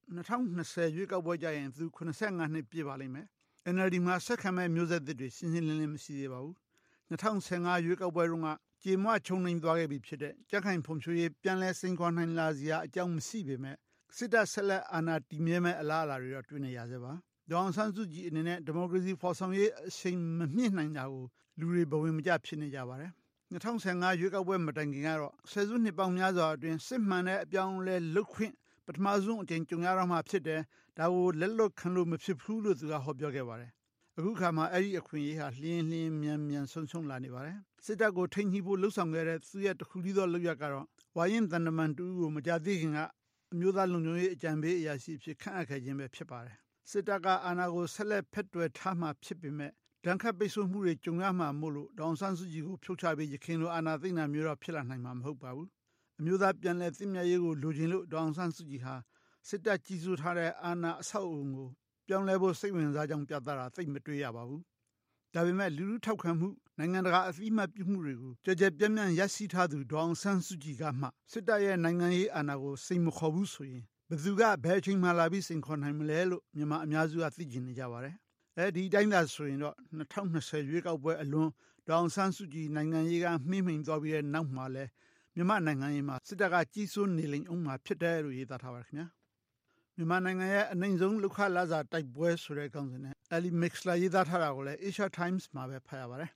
Speaker 15: 2020ရွေးကောက်ပွဲကြရင်သူ85နှစ်ပြည့်ပါလိမ့်မယ် NLD မှာဆက်ခံမဲ့မျိုးဆက်သစ်တွေရှင်းရှင်းလင်းလင်းမရှိသေးပါဘူး2015ရွေးကောက်ပွဲတုန်းကကြေမွချုံနှိမ်သွားခဲ့ပြီဖြစ်တဲ့ကြက်ခိုင်ဖွံ့ဖြိုးရေးပြန်လဲစိန်ခေါ်နိုင်လာစရာအကြောင်းမရှိပေမဲ့စစ်တပ်ဆက်လက်အာဏာတည်မြဲမဲ့အလားအလာတွေတော့တွေ့နေရသေးပါဒေါအောင်ဆန်းစုကြည်အနေနဲ့ဒီမိုကရေစီဖော်ဆောင်ရေးအချိန်မမြင့်နိုင်တာကိုလူတွေဘဝင်မကျဖြစ်နေကြပါတယ်2015ရွေးကောက်ပွဲမတိုင်ခင်ကတော့ဆယ်စုနှစ်ပေါင်းများစွာအတွင်းစစ်မှန်တဲ့အပြောင်းအလဲလုပ်ခွင့်ပထမဆုံးအကြိမ်ကြုံရတော့မှဖြစ်တယ်ဒါကိုလက်လွတ်ခံလို့မဖြစ်ဘူးလို့သူကဟောပြောခဲ့ပါတယ်အခုခါမှာအဲ့ဒီအခွင့်အရေးဟာလျင်းမြန်ဆုံးရှုံးလာနေပါတယ်စစ်တပ်ကိုထိန်းညှိဖို့လှုံ့ဆော်ခဲ့တဲ့သူရဲ့တခုတည်းသောလုပ်ရကတော့ဝါရင်တန်တမန်တူကိုမကြသေးခင်ကအမျိုးသားလုံခြုံရေးအကြံပေးအရာရှိဖြစ်ခန့်အပ်ခဲ့ခြင်းပဲဖြစ်ပါတယ်စစ်တပ်ကအာဏာကိုဆက်လက်ဖက်တွယ်ထားမှဖြစ်ပေမဲ့ဒဏ်ခတ်ပိတ်ဆို့မှုတွေကြုံရမှာမို့လို့ဒေါအောင်ဆန်းစုကြည်ကိုဖြုတ်ချပြီးရခိုင်လိုအာဏာသိမ်းတာမျိုးတော့ဖြစ်လာနိုင်မှာမဟုတ်ပါဘူးအမျိုးသားပြန်လည်သင့်မြတ်ရေးကိုလိုချင်လို့ဒေါအောင်ဆန်းစုကြည်ဟာစစ်တပ်ကြီးစိုးထားတဲ့အာဏာအဆောက်အုံကိုပြောင်းလဲဖို့စိတ်ဝင်စားကြောင်းပြသတာသိမတွေ့ရပါဘူးဒါပေမဲ့လူလူထောက်ခံမှုနိုင်ငံတကာအသိအမှတ်ပြုမှုတွေကိုကြကြပြန့်ပြန့်ရရှိထားသူဒေါအောင်ဆန်းစုကြည်ကမှစစ်တပ်ရဲ့နိုင်ငံရေးအာဏာကိုစိတ်မခေါ်ဘူးဆိုရင်ဘယ်သူကဘယ်အချိန်မှလာပြီးစိန်ခေါ်နိုင်မလဲလို့မြန်မာအများစုကသိကျင်နေကြပါတယ်ဒီတိုင်းသာဆိုရင်တော့2020ရွေးကောက်ပွဲအလွန်ဒေါအောင်ဆန်းစုကြည်နိုင်ငံရေးကမှိမ့်မိန်သွားပြီးတဲ့နောက်မှာလဲမြန်မာနိုင်ငံရေးမှာစစ်တပ်ကကြီးစိုးနေလိမ့်အောင်မှာဖြစ်တယ်လို့ရေးသားထားပါတယ်ခင်ဗျာမြန်မာနိုင်ငံရဲ့အနိုင်ဆုံးလူခလာစာတိုက်ပွဲဆိုတဲ့ခေါင်းစဉ်နဲ့ Ali Mixler ရေးသားထားတာကိုလည်း Asia Times မှာပဲဖတ်ရပါတယ်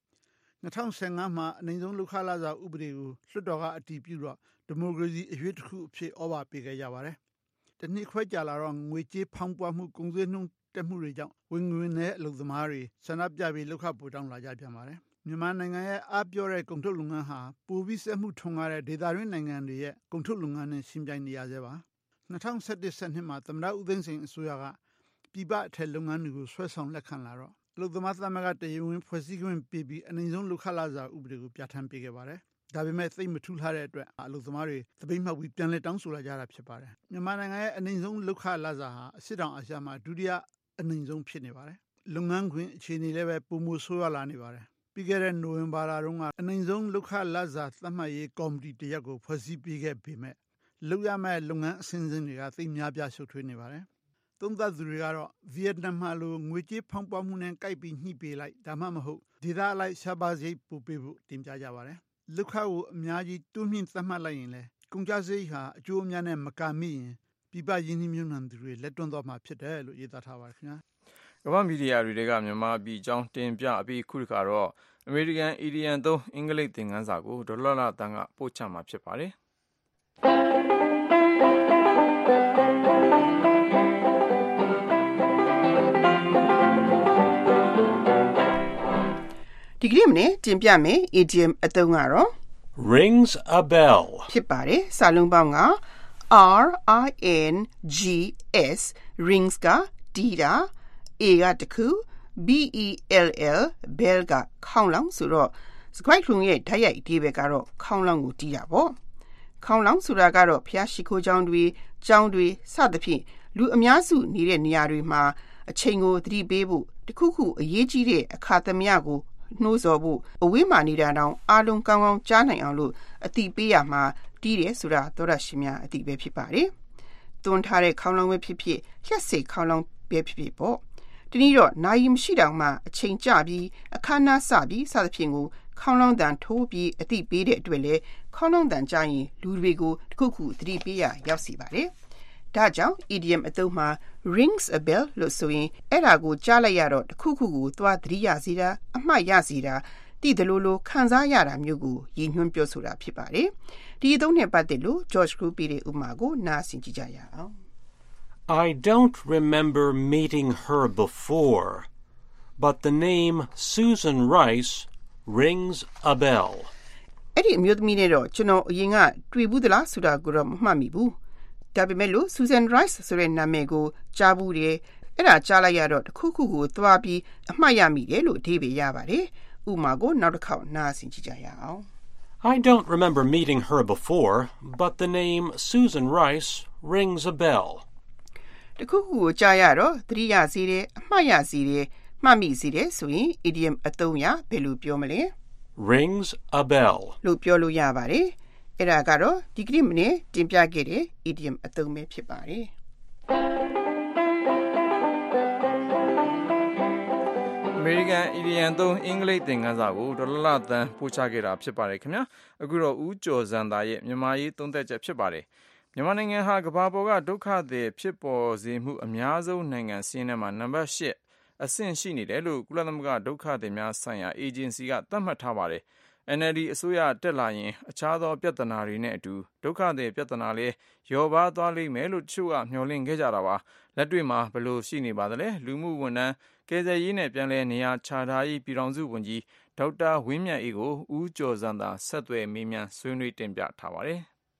Speaker 15: 2015မှာအနိုင်ဆုံးလူခလာစာဥပဒေကိုလွှတ်တော်ကအတည်ပြုတော့ဒီမိုကရေစီအရွေးတစ်ခုအဖြစ်ဩဘာပေးခဲ့ကြပါတယ်တနည်းခွဲကြလာတော့ငွေကြေးဖောင်းပွားမှုကုန်စည်နှုန်းတက်မှုတွေကြောင့်ဝင်ငွေနဲ့အလုပ်သမားတွေဆန္ဒပြပြီးလောက်ခပိုတောင်းလာကြပြန်ပါတယ်မြန်မာနိုင်ငံရဲ့အပြောတဲ့ကုန်ထုတ်လုပ်ငန်းဟာပိုပြီးစက်မှုထွန်းကားတဲ့ဒေသတွင်းနိုင်ငံတွေရဲ့ကုန်ထုတ်လုပ်ငန်းနဲ့ရှင်းပြနေရသေးပါ2017မှာသမ္မတဦးသိန်းစိန်အစိုးရကပြည်ပအထက်လုပ်ငန်းတွေကိုဆွဲဆောင်လက်ခံလာတော့အလုပ်သမားသမဂ္ဂတည်ဝင်ဖွဲ့စည်းခွင့်ပေးပြီးအနိုင်ဆုံးလူခလာစာဥပဒေကိုပြဋ္ဌာန်းပေးခဲ့ပါတယ်ဒါပေမဲ့သိမထူးထားတဲ့အတွက်အလုပ်သမားတွေသပိတ်မှောက်ပြီးပြန်လည်တောင်းဆိုလာကြတာဖြစ်ပါတယ်မြန်မာနိုင်ငံရဲ့အနိုင်ဆုံးလူခလာစာဟာအစစ်တောင်အာရှမှာဒုတိယအနိုင်ဆုံးဖြစ်နေပါတယ်လုပ်ငန်းခွင်အခြေအနေလည်းပဲပုံမှုဆိုးရလာနေပါတယ်ပြီးခဲ့တဲ့နိုဝင်ဘာလတုန်းကအနိုင်ဆုံးလူခလာစာသတ်မှတ်ရေးကော်မတီတရက်ကိုဖွဲ့စည်းပေးခဲ့ပေမဲ့လုပ်ရမယ့်လုပ်ငန်းအစဉ်စဉ်တွေကသိများပြရှုပ်ထွေးနေပါတယ်။သုံးသပ်သူတွေကတော့ဗီယက်နမ်မှာလိုငွေကြေးဖောင်းပွားမှုနဲ့ကိုက်ပြီးညှိပေးလိုက်ဒါမှမဟုတ်ဒေသအလိုက်ရှားပါးစရိတ်ပို့ပေးဖို့တင်ပြကြပါတယ်။လုပ်ခကိုအများကြီးတွန်းမြင့်သတ်မှတ်လိုက်ရင်လည်းကုန်ကျစရိတ်ဟာအကျိုးအများနဲ့မကာမိရင်ပြပရင်းနှီးမြှုပ်နှံသူတွေလက်တွန်းသွားမှာဖြစ်တယ်လို့ရေးသားထားပါတယ်ခင်ဗျာ
Speaker 2: ကမ္ဘာမီဒီယာတွေကမြန်မာပြည်အကြောင်းတင်ပြအပြီးခုတစ်ခါတော့အမေရိကန်အီဒီယန်သုံးအင်္ဂလိပ်သင်ခန်းစာကိုဒေါ်လာတန်းကပို့ချမှာဖြစ်ပါတယ်
Speaker 16: ဒီကနေ့မနေ့တင်ပြမယ် idiom အသုံးကတော့
Speaker 1: rings a bell
Speaker 16: ဖြစ်ပါတယ်စာလုံးပေါင်းက RINGS rings ကတီးတာ A ကတခု BELL bell ကခေါင်းလောင်းဆိုတော့စကွိုက်လုံးရဲ့ဓာတ်ရိုက်အဓိပ္ပာယ်ကတော့ခေါင်းလောင်းကိုတီးတာပေါ့ခေါင်းလောင်းဆိုတာကတော့ဖျားရှိခိုးကြောင်းတွေကြောင်းတွေစသဖြင့်လူအများစုနေတဲ့နေရာတွေမှာအချိန်ကိုသတိပေးဖို့တခုခုအရေးကြီးတဲ့အခါသမယကိုနှိုးဆော်ဖို့အဝေးမှာနေတာတောင်အားလုံးကောင်းကောင်းကြားနိုင်အောင်လို့အတိပေးရမှာတီးတယ်ဆိုတာသောရရှိများအတိပဲဖြစ်ပါတယ်။သွန်းထားတဲ့ခေါင်းလောင်းပဲဖြစ်ဖြစ်လျှက်စိတ်ခေါင်းလောင်းပဲဖြစ်ဖြစ်ပေါ့။ဒီနည်းတော့နိုင်မရှိတောင်မှအချိန်ကျပြီးအခါနာစပြီးစသဖြင့်ကိုခေါင်းလောင်းတန်ထိုးပြီးအတိပေးတဲ့အတွက်လေခေါင်းလောင်းတန်ကြရင်လူတွေကိုတခုခုသတိပေးရရောက်စီပါတယ်။ဒါကြောင့် idiom အသုံးမှာ rings a bell လို့ဆိုရင်အဲ့ဒါကိုကြားလိုက်ရတော့တခုခုကိုသွားသတိရစေတာအမှတ်ရစေတာသိတယ်လို့ခံစားရတာမျိုးကိုရည်ညွှန်းပြောဆိုတာဖြစ်ပါတယ်။ဒီအသုံးနဲ့ပတ်သက်လို့ George Group ရဲ့ဥပမာကိုနားဆင်ကြည့်ကြရအောင်
Speaker 1: I don't remember meeting her before, but the name Susan Rice rings a bell.
Speaker 16: အဲ့ဒီအမျိုးသမီးနဲ့တော့ကျွန်တော်အရင်ကတွေ့ဘူးသလားဆိုတာကိုတော့မမှတ်မိဘူး။ဒါပေမဲ့လို့ Susan Rice ဆိုတဲ့နာမည်ကိုကြားဘူးတယ်။အဲ့ဒါကြားလိုက်ရတော့တခုခုကိုသွားပြီးအမှတ်ရမိတယ်လို့အဓိပ္ပာယ်ရပါတယ်။ဥပမာကိုနောက်တစ်ခေါက်နားဆင်ကြည့်ကြရအောင်
Speaker 1: I don't remember meeting her before, but the name Susan Rice rings a bell.
Speaker 16: တခုခုကိုကြားရတော့သတိရစေတယ်အမှတ်ရစေတယ်မှတ်မိစေတယ်ဆိုရင် idiom အသုံးရဘယ်လိုပြောမလဲ
Speaker 1: rings a bell
Speaker 16: လို့ပြောလို့ရပါတယ်အဲ့ဒါကတော့ဒီကနေ့မနေ့တင်ပြခဲ့တဲ့ idiom အသုံးပဲဖြစ်ပါတယ်
Speaker 2: အမေရိကန်အီဒီယန်သုံးအင်္ဂလိပ်သင်ခန်းစာကိုဒေါ်လာတန်းပို့ချခဲ့တာဖြစ်ပါတယ်ခင်ဗျာအခုတော့ဦးကျော်စံသာရဲ့မြန်မာရေးသုံးသက်ချက်ဖြစ်ပါတယ်မြန်မာနိုင်ငံဟာကမ္ဘာပေါ်ကဒုက္ခသည်ဖြစ်ပေါ်စေမှုအများဆုံးနိုင်ငံစီးရင်ထဲမှာနံပါတ်8အဆင့်ရှိနေတယ်လို့ကုလသမဂ္ဂဒုက္ခသည်များဆိုင်ရာအေဂျင်စီကသတ်မှတ်ထားပါတယ်NLD အစိုးရတက်လာရင်အခြားသောပြဿနာတွေနဲ့အတူဒုက္ခသည်ပြဿနာလည်းလျော့ပါသွားလိမ့်မယ်လို့တချို့ကမျှော်လင့်ခဲ့ကြတာပါလက်တွေ့မှာဘယ်လိုရှိနေပါသလဲလူမှုဝန်ထမ်းကယ်ဆယ်ရေးနဲ့ပြန်လည်နေရာချထားရေးပြည်ထောင်စုဝန်ကြီးဒေါက်တာဝင်းမြတ်အေးကိုဦးကျော်စံသာဆက်သွယ်မေးမြန်းဆွေးနွေးတင်ပြထားပါတယ်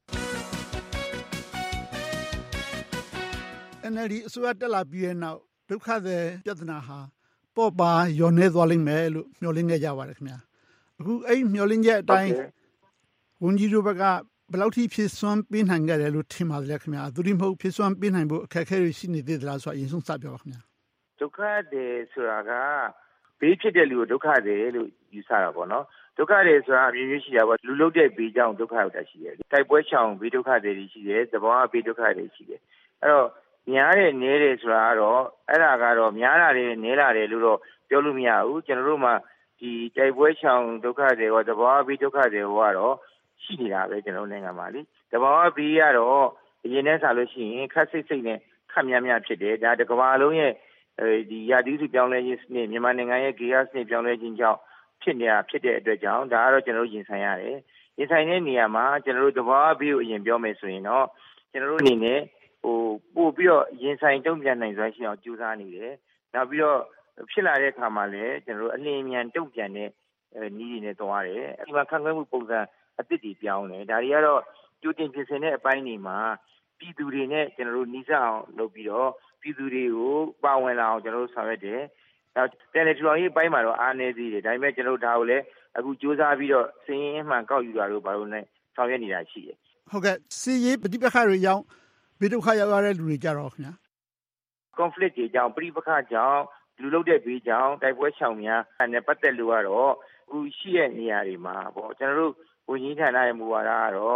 Speaker 15: NLD အစိုးရတက်လာပြီးတဲ့နောက်ဒုက္ခသည်ပြဿနာဟာပေါ့ပါလျော့နေသွားလိမ့်မယ်လို့မျှော်လင့်ခဲ့ကြပါတယ်ခင်ဗျာအခုအဲ့မျှော်လင့်ချက်အတိုင်းဝန်ကြီးတို့ဘက်ကဘယ်လောက်ထိဖြည့်စွမ်းပေးနိုင်ခဲ့တယ်လို့ထင်ပါသလဲခင်ဗျာသူတိမဟုတ်ဖြည့်စွမ်းပေးနိုင်ဖို့အခက်အခဲတွေရှိနေသေးသလားဆိုတာအရင်ဆုံးစပြောပါခင်ဗျာ
Speaker 14: ဒုက္ခသည်ဆိုတာကဘေးဖြစ်တဲ့လူကိုဒုက္ခသည်လို့ယူဆတာပေါ့နော်ဒုက္ခသည်ဆိုတာအမျိုးမျိုးရှိတာပေါ့လူလုတ်တဲ့ဘေးကြောင့်ဒုက္ခရောက်တာရှိတယ်တိုက်ပွဲချောင်ဘေးဒုက္ခသည်တွေရှိတယ်သဘောဘေးဒုက္ခသည်ရှိတယ်အဲ့တော့များတယ်နည်းတယ်ဆိုတာကတော့အဲ့ဒါကတော့များလာတယ်နည်းလာတယ်လို့တော့ပြောလို့မရဘူးကျွန်တော်တို့မှဒီတိုက်ပွဲချောင်ဒုက္ခတွေရောသဘာဝဘေးဒုက္ခတွေရောကတော့ရှိနေတာပဲကျွန်တော်နိုင်ငံမှာလေသဘာဝဘေးကတော့အရင်နဲ့ဆိုလို့ရှိရင်ခက်စိတ်စိတ်နဲ့ခက်များများဖြစ်တယ်ဒါတကမ္ဘာလုံးရဲ့ဒီရာသီဥတုပြောင်းလဲခြင်းစနစ်မြန်မာနိုင်ငံရဲ့ဂေဟစနစ်ပြောင်းလဲခြင်းကြောင့်ဖြစ်တဲ့အတွက်ကြောင့်ဒါကတော့ကျွန်တော်တို့ရင်ဆိုင်ရတယ်ရင်ဆိုင်တဲ့နေရာမှာကျွန်တော်တို့သဘာဝဘေးကိုအရင်ပြောမယ်ဆိုရင်တော့ကျွန်တော်တို့အနေနဲ့ပို့ပြီးတော့ရင်ဆိုင်တုံ့ပြန်နိုင်စွမ်းရှိအောင်ကြိုးစားနေတယ်နောက်ပြီးတော့ဖြစ်လာတဲ့အခါမှာလည်းကျွန်တော်တို့အလင်းမြန်တုံ့ပြန်တဲ့နည်းတွေနဲ့သွားတယ်ဒီမှာခံခွင့်မှုပုံစံအသစ်တွေပြောင်းတယ်ဒါတွေကတော့ကြိုတင်ပြင်ဆင်တဲ့အပိုင်းတွေမှာပြည်သူတွေနဲ့ကျွန်တော်တို့နှီးစပ်အောင်လုပ်ပြီးတော့ပြည်သူတွေကိုပါဝင်လာအောင်ကျွန်တော်တို့ဆောင်ရွက်တယ်နောက်တယ်လီထရော်ရေးပိုင်းမှာတော့အားနည်းသေးတယ်ဒါပေမဲ့ကျွန်တော်တို့ဒါကိုလည်းအခုစူးစမ်းပြီးတော့စည်ရင်းမှန်ကောက်ယူတာတို့ဘာလို့လဲဆောင်ရွက်နေတာရှိတယ်
Speaker 15: ဟုတ်ကဲ့စီရေးပဋိပက္ခတွေကြောင့်ဘေးဒုက္ခရောက်ရတဲ့လူတွေကြတော့ခင်ဗျာ
Speaker 14: conflict တွေကြောင့်ပဋိပက္ခကြောင့်လူလုတဲ့ဘေးကြောင့်တိုက်ပွဲချောင်များနဲ့ပတ်သက်လို့ကတော့အခုရှိတဲ့နေရာတွေမှာပေါ့ကျွန်တော်တို့ဝန်ကြီးဌာနရဲ့မူဝါဒကတော့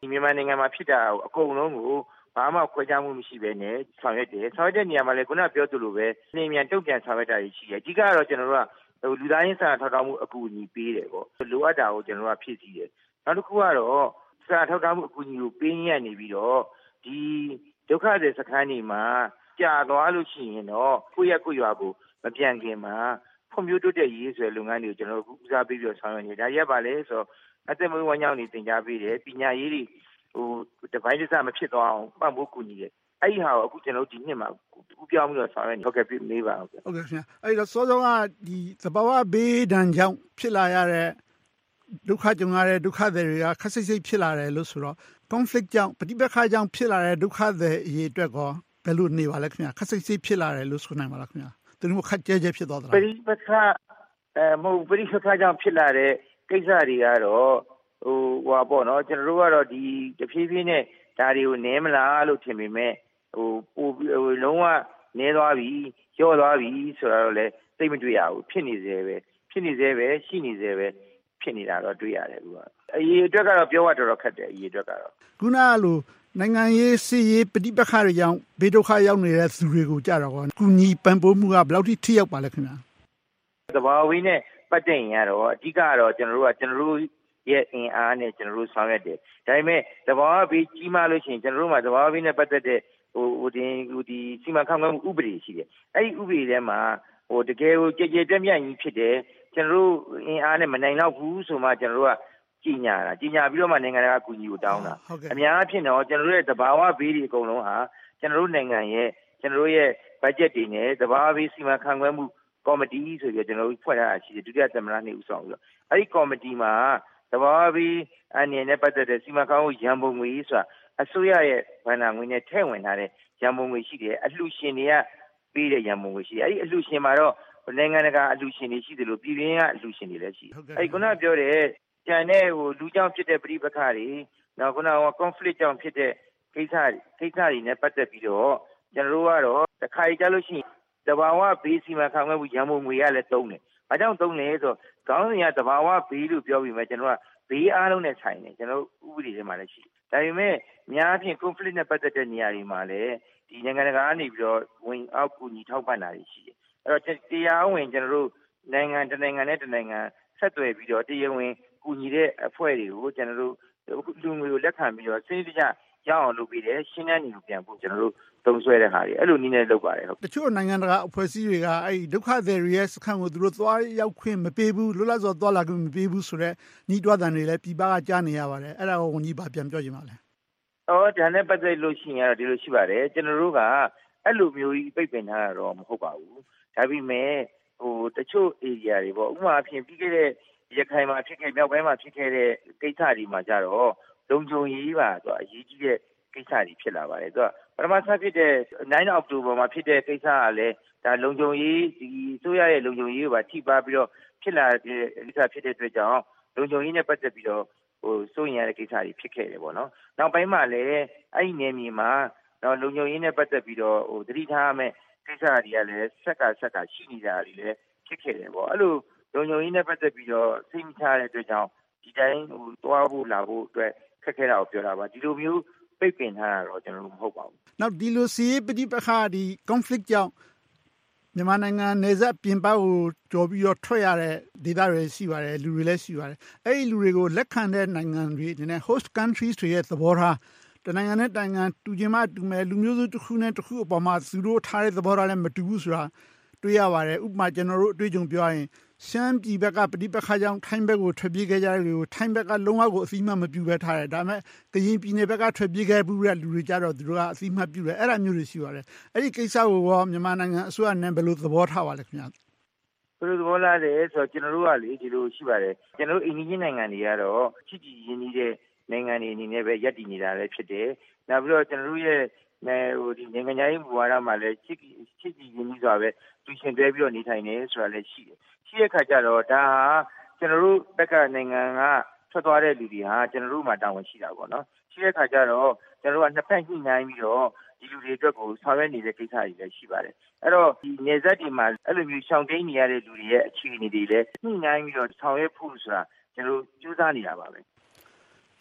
Speaker 14: ဒီမြန်မာနိုင်ငံမှာဖြစ်တာအကုန်လုံးကိုဘာမှခွဲခြားမှုမရှိဘဲနဲ့ဆောင်ရွက်တယ်ဆောင်ရွက်တဲ့နေရာမှာလည်းခုနပြောသလိုပဲနေမြန်တုံ့ပြန်ဆောင်ရွက်တာရှိတယ်အကြီးကတော့ကျွန်တော်တို့ကလူသားချင်းစာထောက်ထားမှုအကူအညီပေးတယ်ပေါ့လိုအပ်တာကိုကျွန်တော်တို့ကဖြည့်ဆည်းတယ်နောက်တစ်ခုကတော့စာထောက်ထားမှုအကူအညီကိုပေးရနေပြီးတော့ဒီဒုက္ခသည်စခန်းတွေမှာကြာသွားလို့ရှိရင်တော့ကိုယ့်ရဲ့ကိုယ်ရွာကိုမပြန်ခင်မှာဖွံ့ဖြိုးတိုးတက်ရေးဆိုတဲ့လုပ်ငန်းတွေကိုကျွန်တော်တို့ဦးစားပေးပြီးတော့ဆောင်ရွက်နေဒါရက်ပါလဲဆိုတော့အသက်မွေးဝမ်းကြောင်းတွေတင် जा ပေးတယ်ပညာရေးတွေတပိုင်းတစမဖြစ်သွားအောင်ပံ့ပိုးကူညီတယ်အဲ့ဒီဟာကိုအခုကျွန်တော်တို့ဒီနှစ်မှာဥပြောင်းပြီးတော့ဆောင်ရွက်နေဟုတ်ကဲ့ပြနေပါဟုတ်ကဲ့
Speaker 15: ခင်ဗျာအဲ့တော့စောစောကဒီသဘာဝဘေးဒဏ်ကြောင့်ဖြစ်လာရတဲ့ဒုက္ခကြုံရတဲ့ဒုက္ခသည်တွေကခက်စိတ်စိတ်ဖြစ်လာတယ်လို့ဆိုတော့ conflict ကြောင့်ပဋိပက္ခကြောင့်ဖြစ်လာတဲ့ဒုက္ခသည်အရေးအတွက်ကောဘယ်လိုနေပါလဲခင်ဗျာခက်စိတ်စိတ်ဖြစ်လာတယ်လို့ဆိုနိုင်ပါလားခင်ဗျာသူတို့ခက်ကြဲဖြစ်သွားသလား
Speaker 14: ပဋိပက္ခမဟုတ်ပဋိပက္ခကြောင့်ဖြစ်လာတဲ့ကိစ္စတွေကတော့ဟိုပေါ့နော်ကျွန်တော်တို့ကတော့ဒီတဖြည်းဖြည်းနဲ့ဒါတွေကိုနည်းမလားလို့ထင်ပေမဲ့ပိုလုံးဝနည်းသွားပြီလျော့သွားပြီဆိုတော့လည်းသိမတွေ့ရဘူးဖြစ်နေသေးပဲရှိနေသေးပဲဖြစ်နေတာတော့တွေ့ရတယ်ကွာအရေးအတွက်ကတော့ပြောရတော်ခက်တယ်အရေးအတွက်ကတော့
Speaker 15: ခုနကလိုနိုင်ငံရေးစီးရေးပဋိပက္ခတွေကြောင့်ဘေးဒုက္ခရောက်နေတဲ့သူတွေကိုကြတော့ကူညီပံ့ပိုးမှုကဘယ်လောက်ထိရောက်ပါလဲခင်ဗျာ
Speaker 14: သဘာဝဘေးနဲ့ပတ်သက်ရင်ကတော့အဓိကကတော့ကျွန်တော်တို့ရဲ့အင်အားနဲ့ကျွန်တော်တို့ဆောင်ရွက်တယ်ဒါပေမဲ့သဘာဝဘေးကြီးမားလို့ရှိရင်ကျွန်တော်တို့မှာသဘာဝဘေးနဲ့ပတ်သက်တဲ့ဒီစီမံခန့်ခွဲမှုဥပဒေရှိတယ်အဲ့ဒီဥပဒေထဲမှာတကယ်ကိုကြည်ကြည်ပြန့်ပြန့်ကြီးဖြစ်တယ်ကျွန်တော်တို့အင်အားနဲ့မနိုင်တော့ဘူးဆိုမှကျွန်တော်တို့ကကြီးညာပြီးတော့မှနိုင်ငံတကာအကူအညီကိုတောင်းတာအများအားဖြင့်တော့ကျွန်တော်တို့ရဲ့သဘာဝဘေးတွေအကုန်လုံးဟာကျွန်တော်တို့နိုင်ငံရဲ့ကျွန်တော်တို့ရဲ့ဘတ်ဂျက်တွေနဲ့သဘာဝဘေးစီမံခန့်ခွဲမှုကော်မတီဆိုပြီးကျွန်တော်တို့ဖွဲ့ထားတာရှိတယ်ဒုတိယသမ္မတနေဦးဆောင်ပြီးတော့အဲ့ဒီကော်မတီမှာသဘာဝဘေးအနေနဲ့ပတ်သက်တဲ့စီမံခန့်ခွဲမှုရန်ပုံငွေဆိုတာအစိုးရရဲ့ဘဏ္ဍာငွေနဲ့ထည့်ဝင်ထားတဲ့ရန်ပုံငွေရှိတယ်အလှူရှင်တွေကပေးတဲ့ရန်ပုံငွေရှိတယ်အဲ့ဒီအလှူရှင်မှာတော့နိုင်ငံတကာအလှူရှင်တွေရှိတယ်လို့ပြည်တွင်းကအလှူရှင်တွေလည်းရှိတယ်အဲ့ခုနပြောတဲ့ကျန်တဲ့လူကြောင့်ဖြစ်တဲ့ပဋိပက္ခတွေနောက်ခုနက conflict ကြောင့်ဖြစ်တဲ့ကိစ္စတွေနဲ့ပတ်သက်ပြီးတော့ကျွန်တော်တို့ကတော့တစ်ခါကြလို့ရှိရင်သဘာဝဘေးစီမံခန့်ခွဲမှုရန်ပုံငွေရလည်းသုံးတယ်။ဘာကြောင့်သုံးလဲဆိုတော့ခေါင်းစဉ်ကသဘာဝဘေးလို့ပြောပြီးမှကျွန်တော်ကဘေးအားလုံးနဲ့ဆိုင်တယ်ကျွန်တော်ဥပဒေထဲမှာလည်းရှိတယ်။ဒါပေမဲ့များအပြင် conflict နဲ့ပတ်သက်တဲ့နေရာတွေမှာလည်းဒီနိုင်ငံတကာကနေပြီးတော့ဝင်အောက်ကူညီထောက်ပံ့တာတွေရှိတယ်။အဲ့တော့တရားဝင်ကျွန်တော်တို့နိုင်ငံတစ်နိုင်ငံနဲ့တစ်နိုင်ငံဆက်သွယ်ပြီးတော့တရားဝင်ကူညီတဲ့အဖွဲ့တွေကိုကျွန်တော်တို့လူငွေကိုလက်ခံပြီးတော့စိတ်တကျရအောင်လုပ်ပြီးတယ်ရှင်းတဲ့နေကိုပြန်ဖို့ကျွန်တော်တို့သုံးဆွဲတဲ့ဟာတွေအဲ့လိုနည်းနဲ့လုပ်ပါတယ်ဟုတ်
Speaker 15: တချို့နိုင်ငံတကာအဖွဲ့အစည်းတွေကအဲ့ဒီဒုက္ခသည်တွေရဲ့စခန်းကိုသူတို့သွားရောက်ခွင့်မပေးဘူးလွတ်လပ်စွာသွားလာခွင့်မပေးဘူးဆိုတော့ညီတွားတန်တွေလည်းပြည်ပကကြားနေရပါတယ်အဲ့ဒါကိုဝန်ကြီးပါပြန်ပြောချင်ပါလဲ
Speaker 14: ဒါနဲ့ပတ်သက်လို့ရှိရင်တော့ဒီလိုရှိပါတယ်ကျွန်တော်တို့ကအဲ့လိုမျိုးကြီးပိတ်ပင်ထားတာတော့မဟုတ်ပါဘူးဒါပေမဲ့တချို့ area တွေပေါ့ဥပမာအဖြစ်ပြီးခဲ့တဲ့ရခိုင်မှာဖြစ်ခဲ့မြောက်ပိုင်းမှာဖြစ်ခဲ့တဲ့ကိစ္စတွေမှာကြတော့လုံခြုံရေးပါဆိုအရေးကြီးတဲ့ကိစ္စတွေဖြစ်လာပါတယ်သူကပထမဆက်ဖြစ်တဲ့9အောက်တိုဘာမှာဖြစ်တဲ့ကိစ္စကလည်းဒါလုံခြုံရေးဒီဆိုရရဲ့လုံခြုံရေးကိုပါထိပါပြီးတော့ဖြစ်လာတဲ့ကိစ္စဖြစ်တဲ့အတွက်ကြောင့်လုံခြုံရေးနဲ့ပတ်သက်ပြီးတော့စိုးရင်ရတဲ့ကိစ္စတွေဖြစ်ခဲ့တယ်ပေါ့နော်နောက်ပိုင်းမှာလည်းအဲ့ဒီနယ်မြေမှာတော့လုံခြုံရေးနဲ့ပတ်သက်ပြီးတော့သတိထားရမယ်ကိစ္စတွေကလည်းဆက်ကရှိနေတာတွေလည်းဖြစ်ခဲ့တယ်ပေါ့အဲ့လိုလုံခြုံရေးနဲ့ပတ်သက်ပြီးတော့စိတ်မချတဲ့အတွက်ကြောင့်ဒီတိုင်းသွားဖို့လာဖို့အတွက်ခက်ခဲတာကိုပြောတာပါဒီလိုမျိုးပိတ်ပင်ထားတာတော့ကျွန်တော်တို့မဟုတ်ပါဘူး
Speaker 15: နောက်ဒီလိုစီးပဋိပက္ခဒီ conflict ကြောင့်မြန်မာနိုင်ငံနယ်စပ်ပြင်ပကိုကြော်ပြီးတော့ထွက်ရတဲ့ဒေသတွေရှိပါတယ်လူတွေလည်းရှိပါတယ်အဲ့ဒီလူတွေကိုလက်ခံတဲ့နိုင်ငံတွေဒီနေ့ host countries တွေရဲ့သဘောထားတနိုင်ငံနဲ့နိုင်ငံတူချင်းမှတူမယ်လူမျိုးစုတစ်ခုနဲ့တစ်ခုအပေါ်မှာသူတို့ထားတဲ့သဘောထားလည်းမတူဘူးဆိုတာတွေ့ရပါတယ်ဥပမာကျွန်တော်တို့အတွေ့အကြုံပြောရရင်ရှမ်းပြည်ဘက်ကပဋိပက္ခကြောင့်ထိုင်းဘက်ကိုထွက်ပြေးခဲ့ကြတဲ့လူကိုထိုင်းဘက်ကလုံးဝကိုအသိမှမပြုဘဲထားတယ်ဒါပေမဲ့ကရင်ပြည်နယ်ဘက်ကထွက်ပြေးခဲ့မှုတဲ့လူတွေကြတော့သူတို့ကအသိမှပြုတယ်အဲ့ဒါမျိုးတွေရှိပါတယ်အဲ့ဒီကိစ္စကိုရောမြန်မာနိုင်ငံအစိုးရနဲ့ဘယ်လိုသဘောထားပါလဲခင်ဗျာ
Speaker 14: ဘယ်လိုသဘောထားလဲဆိုတော့ကျွန်တော်တို့ကလေဒီလိုရှိပါတယ်ကျွန်တော်တို့အိန္ဒိယနိုင်ငံတွေကတော့ချစ်ကြည်ရင်းနှီးတဲ့နိုင်ငံတွေအနေနဲ့ပဲရပ်တည်နေတာလည်းဖြစ်တယ်နောက်ပြီးတော့ကျွန်တော်တို့ရဲ့ဒီနိုင်ငံရေးမူဝါဒမှာလည်းချစ်ကြည်ရင်းနှီးစွာပဲတူရှင်တွဲပြီးတော့နေထိုင်နေဆိုတာလည်းရှိတယ်ရှိတဲ့ခါကျတော့ဒါဟာကျွန်တော်တို့ဘက်ကနိုင်ငံကထွက်သွားတဲ့လူတွေဟာကျွန်တော်တို့မှာတာဝန်ရှိတာပေါ့နော်ရှိတဲ့ခါကျတော့ကျွန်တော်တို့ကနှစ်ဖက်ညှိနှိုင်းပြီးတော့ဒီလူတွေအတွက်ကိုဆောင်ရွက်နေတဲ့ကိစ္စတွေလည်းရှိပါတယ်အဲ့တော့ဒီနေဆက်ဒီမှာအဲ့လိုမျိုးရှောင်တိန်နေရတဲ့လူတွေရဲ့အခြေအနေတွေလည်းညှိနှိုင်းပြီးတော့ဆောင်ရွက်ဖို့ဆိုတာကျွန်တော်တို့ကြိုးစားနေတာပါပဲ
Speaker 15: အ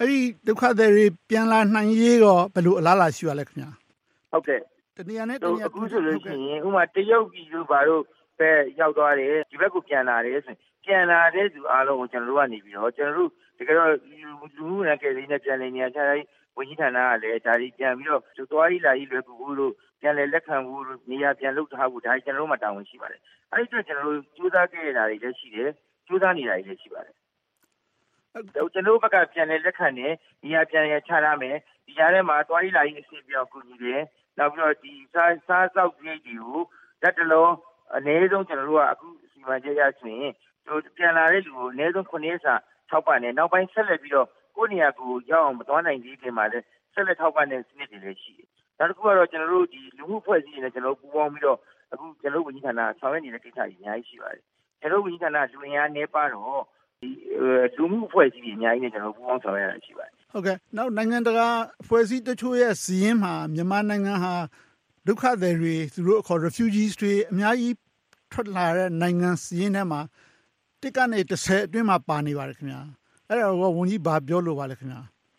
Speaker 15: အဲ့ဒီဒုက္ခသည်တွေပြန်လာနိုင်ရေးရောဘယ်လိုအလားအလာရှိပါလဲခင်ဗျာ
Speaker 14: ဟုတ်ကဲ့
Speaker 15: တနည်းနဲ့တနည်း
Speaker 14: အခုဆိုလို့ရှိရင်ဥပမာတရုတ်ပြည်တို့ဘာလို့ပဲရောက်သွားတယ်ဒီဘက်ကိုပြန်လာတယ်ဆိုရင်ပြန်လာတဲ့သူအားလုံးကိုကျွန်တော်တို့ကနေပြီးတော့ကျွန်တော်တို့တကယ်တော့လူမှုနဲ့ကယ်ဆယ်ရေးနဲ့ပြန်လည်နေရာချထားရေးဝန်ကြီးဌာနကလည်းဒါတွေပြန်ပြီးတော့သွားရေးလာရေးလွယ်ကူဖို့လို့ပြန်လည်လက်ခံဖို့နေရာပြန်လုပ်ထားဖို့ဒါကျွန်တော်တို့မှတာဝန်ရှိပါတယ်အဲ့ဒီအတွက်ကျွန်တော်တို့ကြိုးစားခဲ့ရတာတွေလည်းရှိတယ်ကြိုးစားနေတာတွေလည်းရှိပါတယ်ကျွန်တော်ဘက်ကပြန်လည်လက်ခံနေနေရာပြန်ရချထားမယ်ဒီကြားထဲမှာသွားရေးလာရေးအစီအပြောင်းကူညီတယ်နောက်ပြီးတော့ဒီစားစောက်ကြီးတွေကိုတက်တလုံးအနည်းဆုံးကျွန်တော်တို့ကအခုစီမံချက်ရဆိုရင်ပြန်လာတဲ့လူကိုအနည်းဆုံး9ရက်စာထောက်ပံ့တယ်နောက်ပိုင်းဆက်လက်ပြီးတော့ကိုယ့်နေရာကိုရောက်အောင်မသွားနိုင်သေးခင်မှာလည်းဆက်လက်ထောက်ပံ့တဲ့စနစ်တွေလည်းရှိတယ်နောက်တစ်ခုကတော့ကျွန်တော်တို့ဒီလူမှုဖွဲ့စည်းရေးနဲ့ကျွန်တော်တို့ပူးပေါင်းပြီးတော့အခုကျွန်တော်တို့ဝန်ကြီးဌာနဆောင်ရွက်နေတဲ့ကိစ္စတွေအများကြီးရှိပါတယ်ကျွန်တော်တို့ဝန်ကြီးဌာနလူရင်းအားနည်းပါတော့ဒီလူမှုဖွဲ့စည်းရေးအများကြီးနဲ့ကျွန်တော်တို့ပူးပေါင်းဆောင်ရွက်ရတာရှိပါတယ်
Speaker 15: ဟုတ်ကဲ့နောက်နိုင်ငံတကာဖွဲ့စည်းတချို့ရဲ့စီးရင်မှာမြန်မာနိုင်ငံဟာဒုက္ခသည်တွေသူတို့အခေါ် refugees တွေအများကြီးထွက်လာတဲ့နိုင်ငံစီးရင်ထဲမှာတစ်ကနေ30အတွင်းမှာပါနေပါတယ်ခင်ဗျာအဲ့ဒါတော့ဝန်ကြီးဘာပြောလို့ပါလဲခင်ဗျာ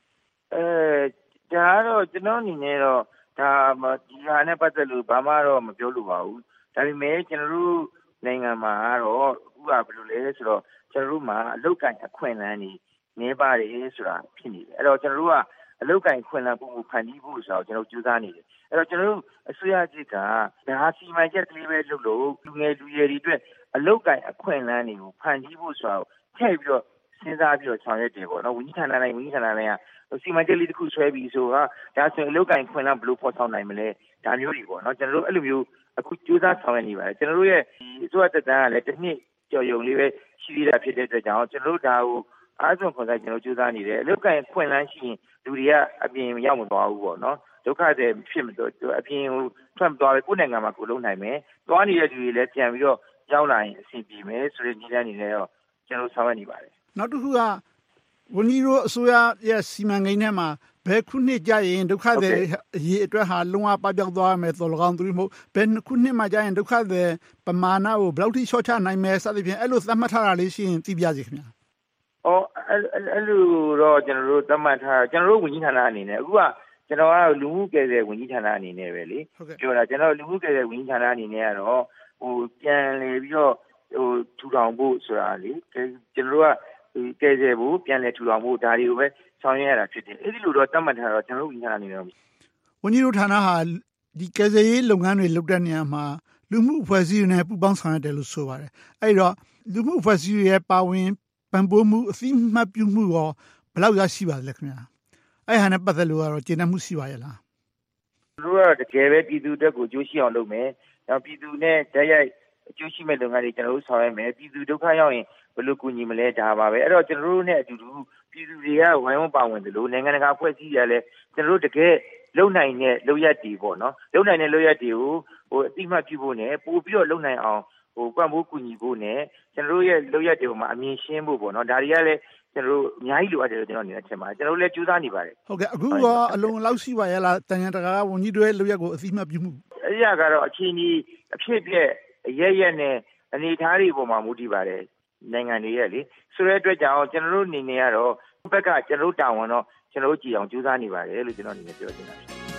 Speaker 14: ဒါတော့ကျွန်တော်အနေနဲ့တော့ဒါဒီဟာနဲ့ပတ်သက်လို့ဘာမှတော့မပြောလို့ပါဘူးဒါပေမဲ့ကျွန်တော်တို့နိုင်ငံမှာတော့အခုကဘယ်လိုလဲဆိုတော့ကျွန်တော်တို့မှာအလုပ်ကိုင်အခွင့်အလမ်းတွေနေပါတယ်ဆိုတာဖြစ်နေတယ်အဲ့တော့ကျွန်တော်တို့ကအလုပ်ကိုင်ခွင့်လန်းပုံဖန်တီးဖို့ဆိုတော့ကျွန်တော်ကြိုးစားနေတယ်အဲ့တော့ကျွန်တော်တို့အစိုးရကြီးကဒါစီမံချက်ကလေးပဲလုပ်လို့လူငယ်လူရွယ်တွေအတွက်အလုပ်ကိုင်အခွင့်အလမ်းတွေကိုဖန်တီးဖို့ဆိုတော့ထည့်ပြီးတော့စဉ်းစားပြီးတော့ဆောင်ရွက်တယ်ပေါ့နော်ဝန်ကြီးဌာနတိုင်းကစီမံချက်လေးတစ်ခုဆွဲပြီးဆိုတော့ဒါဆိုရင်အလုပ်ကိုင်ခွင့်လန်းဘယ်လိုဖော်ဆောင်နိုင်မလဲဒါမျိုးတွေပေါ့နော်ကျွန်တော်တို့အဲ့လိုမျိုးအခုကြိုးစားဆောင်ရွက်နေပါတယ်ကျွန်တော်တို့ရဲ့ဒီအစိုးရတက်တန်းကလည်းတစ်နှစ်ကျော်ရုံလေးပဲရှိသေးတာဖြစ်တဲ့အတွက်ကြောင့်ကျွန်တော်တို့ဒါကိုအားစုံခွန်ဆိုင်ကျွန်တော်ကြိုးစားနေတယ်အလုပ်ကိုင်ခွင့်လန်းရှိရင်လူတွေကအပြင်ရောက်မသွားဘူးပေါ့နော်ဒုက္ခတွေဖြစ်မတော့အပြင်ဟိုထွက်မသွားပဲကိုယ့်နိုင်ငံမှာကိုလုံးနိုင်မယ်သွားနေတဲ့လူတွေလည်းပြန်ပြီးတော့ရောက်လာရင်အဆင်ပြေမယ်ဆိုတဲ့နည်းလမ်းတွေနဲ့တော့ကျွန်တော်ဆောင်ရွက်နေပါတယ်
Speaker 15: နောက်တစ်ခုကဝန်ကြီးတို့အစိုးရရဲ့စီမံကိန်းထဲမှာဘယ်ခုနှစ်ကြာရင်ဒုက္ခတွေအရေးအတွက်ဟာလုံးဝပပျောက်သွားမယ်ဆိုတော့ကောင်းသူမဟုတ်ဘယ်ခုနှစ်မှကြာရင်ဒုက္ခတွေပမာဏကိုဘယ်လောက်ထိလျှော့ချနိုင်မယ်စသဖြင့်အဲ့လိုသတ်မှတ်ထားတာလေးရှိရင်သိပြစီခင်ဗျာ
Speaker 14: အဲ့လိုတော့ကျွန်တော်တို့သတ်မှတ်ထားကျွန်တော်တို့ဝန်ကြီးဌာနအနေနဲ့အခုကကျွန်တော်ကလူမှုကယ်ဆယ်ဝန်ကြီးဌာနအနေနဲ့ပဲလေပြောတာကျွန်တော်လူမှုကယ်ဆယ်ဝန်ကြီးဌာနအနေနဲ့ကတော့ဟိုပြန်လေပြီးတော့ဟိုထူထောင်ဖို့ဆိုတာလေကျွန်တော်တို့ကကယ်ဆယ်ဖို့ပြန်လေထူထောင်ဖို့ဒါတွေကိုပဲဆောင်ရွက်ရတာဖြစ်တယ်အဲ့ဒီလိုတော့သတ်မှတ်ထားတော့ကျွန်တော်တို့ဝန်ကြီးဌာနအနေနဲ့
Speaker 15: ဝန်ကြီးတို့ဌာနဟာဒီကယ်ဆယ်ရေးလုပ်ငန်းတွေလုပ်တဲ့နေရာမှာလူမှုအဖွဲ့အစည်းတွေနဲ့ပူးပေါင်းဆောင်ရွက်တယ်လို့ဆိုပါတယ်အဲ့တော့လူမှုအဖွဲ့အစည်းတွေရဲ့ပါဝင်ပံ့ပိုးမှုအသိမှတ်ပြုမှုရောဘယ်လောက်ရရှိပါလဲခင်ဗျာအဲ့ဟာနဲ့ပတ်သက်လို့ကတော့ကျေနပ်မှုရှိပါရဲ့လား
Speaker 14: တို့ကတကယ်ပဲပြည်သူတက်ကိုကြိုးရှိအောင်လုပ်မယ်နောက်ပြည်သူနဲ့တိုက်ရိုက်အကျိုးရှိမဲ့လုပ်ငန်းတွေကျွန်တော်တို့ဆောင်ရွက်မယ်ပြည်သူဒုက္ခရောက်ရင်ဘယ်လိုကူညီမလဲဒါပါပဲအဲ့တော့ကျွန်တော်တို့နဲ့အတူတူပြည်သူတွေကဝိုင်းဝန်းပါဝင်တယ်လို့နိုင်ငံတကာအဖွဲ့အစည်းတွေလည်းကျွန်တော်တို့တကယ်လုံနိုင်တဲ့လုပ်ရက်တွေပေါ့နော်လုံနိုင်တဲ့လုပ်ရက်တွေကိုဟိုအတိမတ်ပြုဖို့နဲ့ပို့ပြီးတော့လုံနိုင်အောင်ဟိုပံ့ပိုးကူညီဖို့နဲ့ကျွန်တော်တို့ရဲ့လုပ်ရက်တွေကိုမှအမြင်ရှင်းဖို့ပေါ့နော်ဒါတွေကလည်းကျွန်တော်တို့အများကြီးလိုအပ်တယ်လို့ကျွန်တော်အနေနဲ့ထင်ပါတယ်ကျွန်တော်တို့လည်းကြိုးစားနေပါတယ်
Speaker 15: ဟုတ်ကဲ့အခုရောအလုံးလောက်ရှိပါရဲ့လားတန်ရတကာဝန်ကြီးတွေလုပ်ရက်ကိုအသိမှတ်ပြုမှု
Speaker 14: အဲ့ရကတော့အချင်းကြီးအဖြစ်ပြက်ရက်နဲ့အနေထားတွေပေါ်မှာမူတည်ပါတယ်နိုင်ငံတွေရဲ့လေဆိုတဲ့အတွက်ကြောင့်ကျွန်တော်တို့အနေနဲ့ကတော့ဘက်ကကျွန်တော်တို့တာဝန်တော့ကျွန်တော်တို့ကြည်အောင်ကြိုးစားနေပါတယ်လို့ကျွန်တော်အနေနဲ့ပြောချင်တာ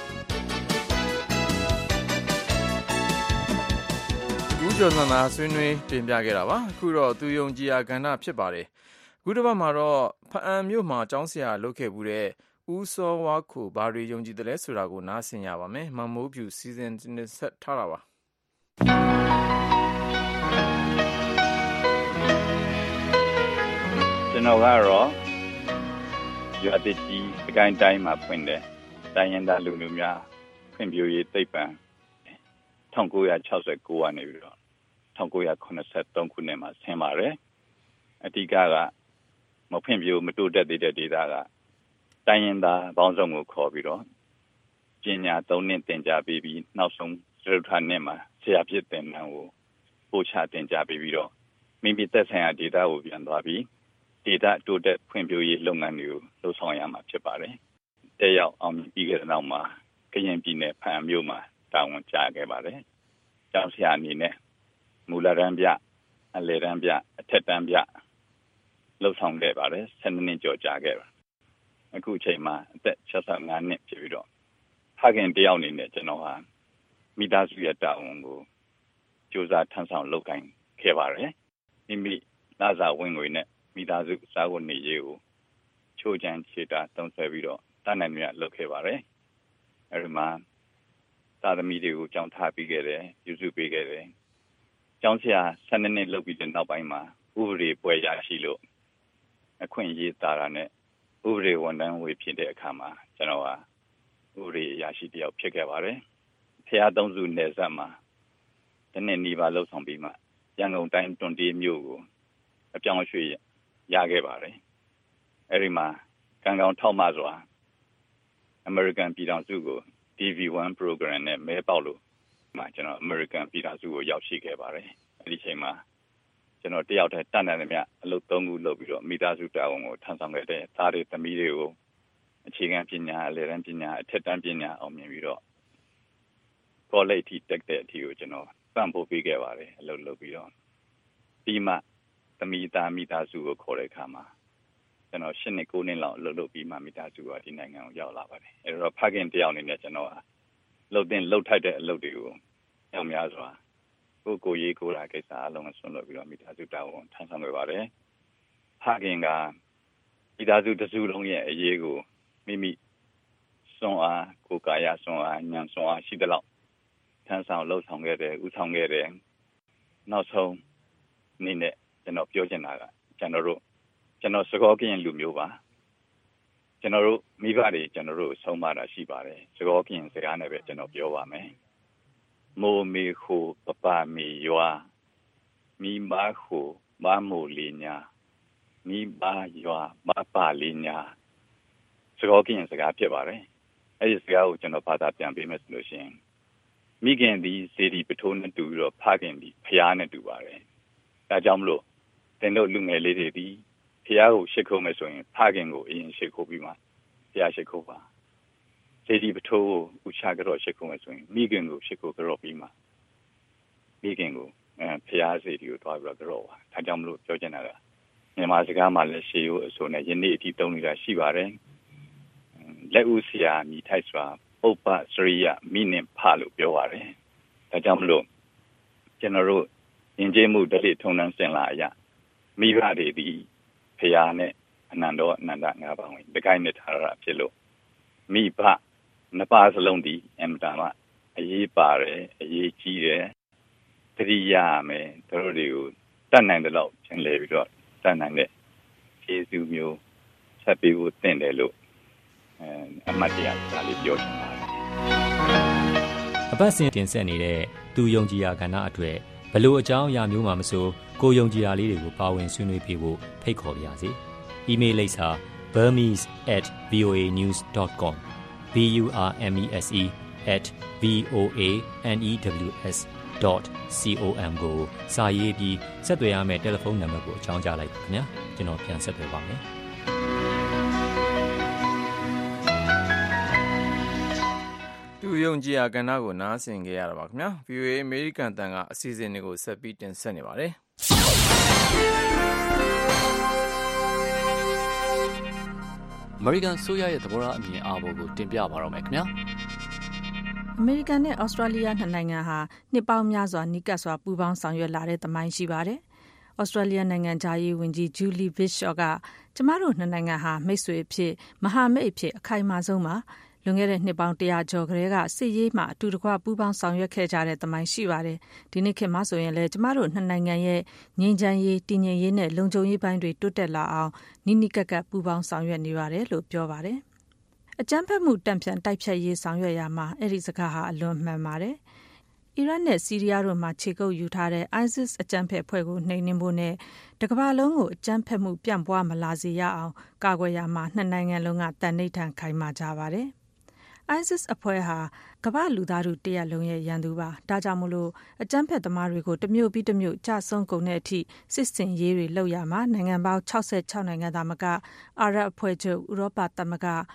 Speaker 2: ဦးကျော်စံသာဆွေးနွေးတင်ပြခဲ့တာပါအခုတော့သူယုံကြည်ရာကဏ္ဍဖြစ်ပါတယ်ခုတစ်ပတ်မှာတော့ဖအံမြို့မှာကျောင်းဆရာလုပ်ခဲ့မှုတဲ့ဦးစောဝါခုဘာတွေယုံကြည်တယ်လဲဆိုတာကိုနားဆင်ရပါမယ်မမိုးဖြူစီစဉ်ဆက်ထားတာပါ
Speaker 17: ကျွန်တော်ကတော့ရွာတကြီးစကိုင်းတိုင်းမှာဖွင့်တယ်တိုင်းရင်းသားလူမျိုးများဖွံ့ဖြိုးရေးသိပ္ပံ1969ကနေပြီးတော့1983ခုနှစ်မှာဆင်းပါတယ်အဓိကမဖွံ့ဖြိုးမတိုးတက်သေးတဲ့ဒေသကတိုင်းရင်းသားပေါင်းစုံကိုခေါ်ပြီးတော့ပညာ3နှစ်သင်ကြားပေးပြီးနောက်ဆုံးစတုတ္ထနှစ်မှာဆရာဖြစ်တဲ့နန်းကိုပို့ချသင်ကြားပေးပြီးတော့မိမိသက်ဆိုင်ရာဒေသကိုပြန်သွားပြီးဒေသတိုးတက်ဖွံ့ဖြိုးရေးလုပ်ငန်းတွေကိုလှုပ်ဆောင်ရမှာဖြစ်ပါတယ်။တက်ရောက်အောင်မြင်ပြီးတဲ့နောက်မှာကရင်ပြည်နယ်ဖန်မြို့မှာတာဝန်ကျခဲ့ပါတယ်။ကျောင်းဆရာအနေနဲ့မူလတန်းပြအလယ်တန်းပြအထက်တန်းပြလှုပ်ဆောင်ခဲ့ပါတယ်12နှစ်ကျော်ကြာခဲ့ပါအခုချိန်မှာအသက်65နှစ်ဖြစ်ပြီးတော့ဖခင်တယောက်အနေနဲ့ကျွန်တော်ဟာမိသားစုရဲ့တာဝန်ကိုကြိုးစားထမ်းဆောင်လုပ်ကိုင်ခဲ့ပါတယ်မိမိလာစာဝင်ငွေနဲ့မိသားစုစားဝတ်နေရေးကိုချိုးချမ်းခြေတာတုံးဆွဲပြီးတော့တန်းနိုင်မြတ်လုပ်ခဲ့ပါတယ်အဲဒီမှာသာသမီတွေကိုကြောင်းထားပြီးခဲ့တယ်ပြုစုပေးခဲ့တယ်ကျောင်းဆရာ12နှစ်လုပ်ပြီးတဲ့နောက်ပိုင်းမှာဥပဒေပွဲရရှိလို့အခွင့်အရေးတာတာနဲ့ဥပဒေဝန်ထမ်းဝေဖြစ်တဲ့အခါမှာကျွန်တော်ဟာဥပဒေရရှိတယောက်ဖြစ်ခဲ့ပါတယ်ဖျားသုံးစုနယ်စပ်မှာတနေ့နီးပါးလှုပ်ဆောင်ပြီးမှရန်ကုန်တိုင်းတွန်တေးမြို့ကိုအပြောင်းရွှေ့ရခဲ့ပါတယ်အဲဒီမှာကံကောင်းထောက်မစွာအမေရိကန်ပြည်ထောင်စုကို DV1 program နဲ့မဲပေါက်လို့ကျွန်တော်အမေရိကန်ပြည်ထောင်စုကိုရောက်ရှိခဲ့ပါတယ်အဲဒီချိန်မှာကျွန်တော်တယောက်တည်းတန်တန်မြတ်အလုပ်3ခုလုပ်ပြီးတော့မိသားစုတာဝန်ကိုထမ်းဆောင်ခဲ့တဲ့သားတွေသမီးတွေကိုအခြေခံပညာအလယ်တန်းပညာအထက်တန်းပညာအောင်မြင်ပြီးတော့ college ထိတက်တဲ့အထိကိုကျွန်တော်ပံ့ပိုးပေးခဲ့ပါတယ်အလုပ်လုပ်ပြီးတော့ဒီမှာသမီးသားမိသားစုကိုခေါ်တဲ့အခါမှာကျွန်တော်10နှစ်9နှစ်လောက်အလုပ်လုပ်ပြီးမှမိသားစုကဒီနိုင်ငံကိုရောက်လာပါတယ်အဲတော့ဖခင်တယောက်အနေနဲ့ကျွန်တော်လှုပ်ထိုက်တဲ့အလုပ်တွေကိုညောင်များစွာကိုရေးကိုလာကိစ္စအလုံးစုံလုပ်ပြီးတော့မိသားစုတာဝန်ထမ်းဆောင်ခဲ့ပါတယ်ဖခင်ကမိသားစုတစုလုံးရဲ့အရေးကိုမိမိစွမ်းအားကိုယ်ကာယစွမ်းအားဉာဏ်စွမ်းအားရှိသလောက်ထမ်းဆောင်လှုပ်ဆောင်ခဲ့တယ်ဥဆောင်ခဲ့တယ်နောက်ဆုံးအနေနဲ့ကျွန်တော်ပြောချင်တာကကျွန်တော်စကောကရင်လူမျိုးပါကျွန်တော်တို့မိဘတွေကျွန်တော်တို့ဆုံးမတာရှိပါတယ်စကောကရင်စကားနဲ့ပဲကျွန်တော်ပြောပါမယ်မိုးမေခိုပပမေရွာမိမခိုမမိုလေးညာမိဘရွာမပါလေးညာစကောကရင်စကားဖြစ်ပါတယ်အဲဒီစကားကိုကျွန်တော်ဘာသာပြန်ပေးမယ်ဆိုလို့ရှိရင်မိခင်ဒီစေတီပထိုးနဲ့တူပြီးတော့ဖခင်ဒီဖျားနဲ့တူပါတယ်ဒါကြောင့်မလို့တင်တို့လူငယ်လေးတွေဒီဖျားကိုရှစ်ခုံးမယ်ဆိုရင်ဖခင်ကိုအရင်ရှစ်ခုံးပြီးမှဖျားရှစ်ခုံးပါစေတီပထိုးကိုဥချကြောရှစ်ခုံးမယ်ဆိုရင်မိခင်ကိုရှစ်ခုံးကြောပြီးမှမိခင်ကိုဖျားစေတီကိုတွားပြီးတော့ကြောပါဒါကြောင့်မလို့ပြောချင်တာကမြန်မာစကားမှာလည်းရှေးရိုးအစိုးနဲ့ယနေ့အထိတုံးနေတာရှိပါတယ်လက်ဦးဆရာမိထိုက်စွာဥပ္ပစရိယမိနင်ဖလို့ပြောပါတယ်ဒါကြောင့်မလို့ကျွန်တော်တို့ယဉ်ကျေးမှုဓလေ့ထုံးတမ်းစဉ်လာအရမိဘတွေဒီဖျားနဲ့အနန္တောအနန္တ၅ပါးဝင်တကိုင်းနဲ့ထားရဖြစ်လို့မိဘနှစ်ပါးစလုံးဒီအမှန်တမ်းအရေးပါတယ်အရေးကြီးတယ်တတိယမယ်တို့တွေကိုတတ်နိုင်တဲ့လောက်ကျင်လေပြီးတော့တတ်နိုင်တဲ့ကျေးဇူးမျိုးဆက်ပြီးဖို့သင့်တယ်လို့အမှတ်တရဒါလေးပြောချင်ပါတယ်
Speaker 13: အပတ်စဉ်တင်ဆက်နေတဲ့သူယုံကြည်ရာကဏ္ဍအတွက်ဘလို့အကြောင်းအရာမျိုးမှမဆိုကိုယုံကြည်ရာလေးတွေကိုပါဝင်ဆွေးနွေးပေးဖို့ဖိတ်ခေါ်ပါရစေ။ email လိပ်စာ burmese@voanews.com burmese@voanews.com ကိုစာရေးပြီးဆက်သွယ်ရမယ့်တယ်လီဖုန်းနံပါတ်ကိုအကြောင်းကြားလိုက်ပါခင်ဗျာကျွန်တော်ပြန်ဆက်သွယ်ပါမယ်
Speaker 2: သူယုံကြည်ရာကဏ္ဍကိုနားဆင်ကြရတာပါခင်ဗျာ VOA အမေရိကန်တန်ကအစီအစဉ်တွေကိုဆက်ပြီးတင်ဆက်နေပါတယ်
Speaker 18: အမေရိကန်ဆိုရရဲ့သဘောထားအမြင်အာဘော်ကိုတင်ပြပါတော့မယ်ခင်ဗျာ
Speaker 6: အမေရိကန်နဲ့ဩစတြေးလျနှစ်နိုင်ငံဟာနှစ်ပေါင်းများစွာနီးကပ်စွာပူးပေါင်းဆောင်ရွက်လာတဲ့သမိုင်းရှိပါတယ်ဩစတြေးလျနိုင်ငံသားရေးဝန်ကြီးဂျူလီဘစ်ရှော့ကကျမတို့နှစ်နိုင်ငံဟာမိတ်ဆွေအဖြစ်မဟာမိတ်အဖြစ်အခိုင်အမာဆုံးပါလွန်ခဲ့တဲ့နှစ်ပေါင်း100ကျော်ကလေးကစစ်ရေးမှာအတူတကွပူးပေါင်းဆောင်ရွက်ခဲ့ကြတဲ့သမိုင်းရှိပါတယ်ဒီနေ့ခေတ်မှာဆိုရင်လည်းကျမတို့နှစ်နိုင်ငံရဲ့ငြိမ်းချမ်းရေးတည်ငြိမ်ရေးနဲ့လုံခြုံရေးပိုင်းတွေတိုးတက်လာအောင်နိနိကပ်ကပ်ပူးပေါင်းဆောင်ရွက်နေပါတယ်လို့ပြောပါတယ်အကြမ်းဖက်မှုတန်ပြန်တိုက်ဖြတ်ရေးဆောင်ရွက်ရမှာအဲ့ဒီစကားဟာအလွန်မှန်ပါတယ်အီရတ်နဲ့ဆီးရီးယားတို့မှာခြေကုပ်ယူထားတဲ့ ISIS အကြမ်းဖက်အဖွဲ့ကိုနှိမ်နင်းဖို့နဲ့တကမ္ဘာလုံးကိုအကြမ်းဖက်မှုပြန့်ပွားမလာစေရအောင်ကာကွယ်ရမှာနှစ်နိုင်ငံလုံးကတန်နှိပ်ထန်ခိုင်မာကြပါတယ်ISIS အဖွဲ့ဟာကမ္ဘာလူသားတို့တရက်လုံးရဲ့ရန်သူပါဒါကြောင့်မို့လို့အကြမ်းဖက်သမားတွေကိုတမျိုးပြီးတမျိုးကြဆုံးကုန်တဲ့အထိစစ်စင်ရေးတွေလုပ်ရမှာနိုင်ငံပေါင်း66နိုင်ငံသားမကအာရပ်အဖွဲ့ချုပ်ဥရောပသမဂ္ဂ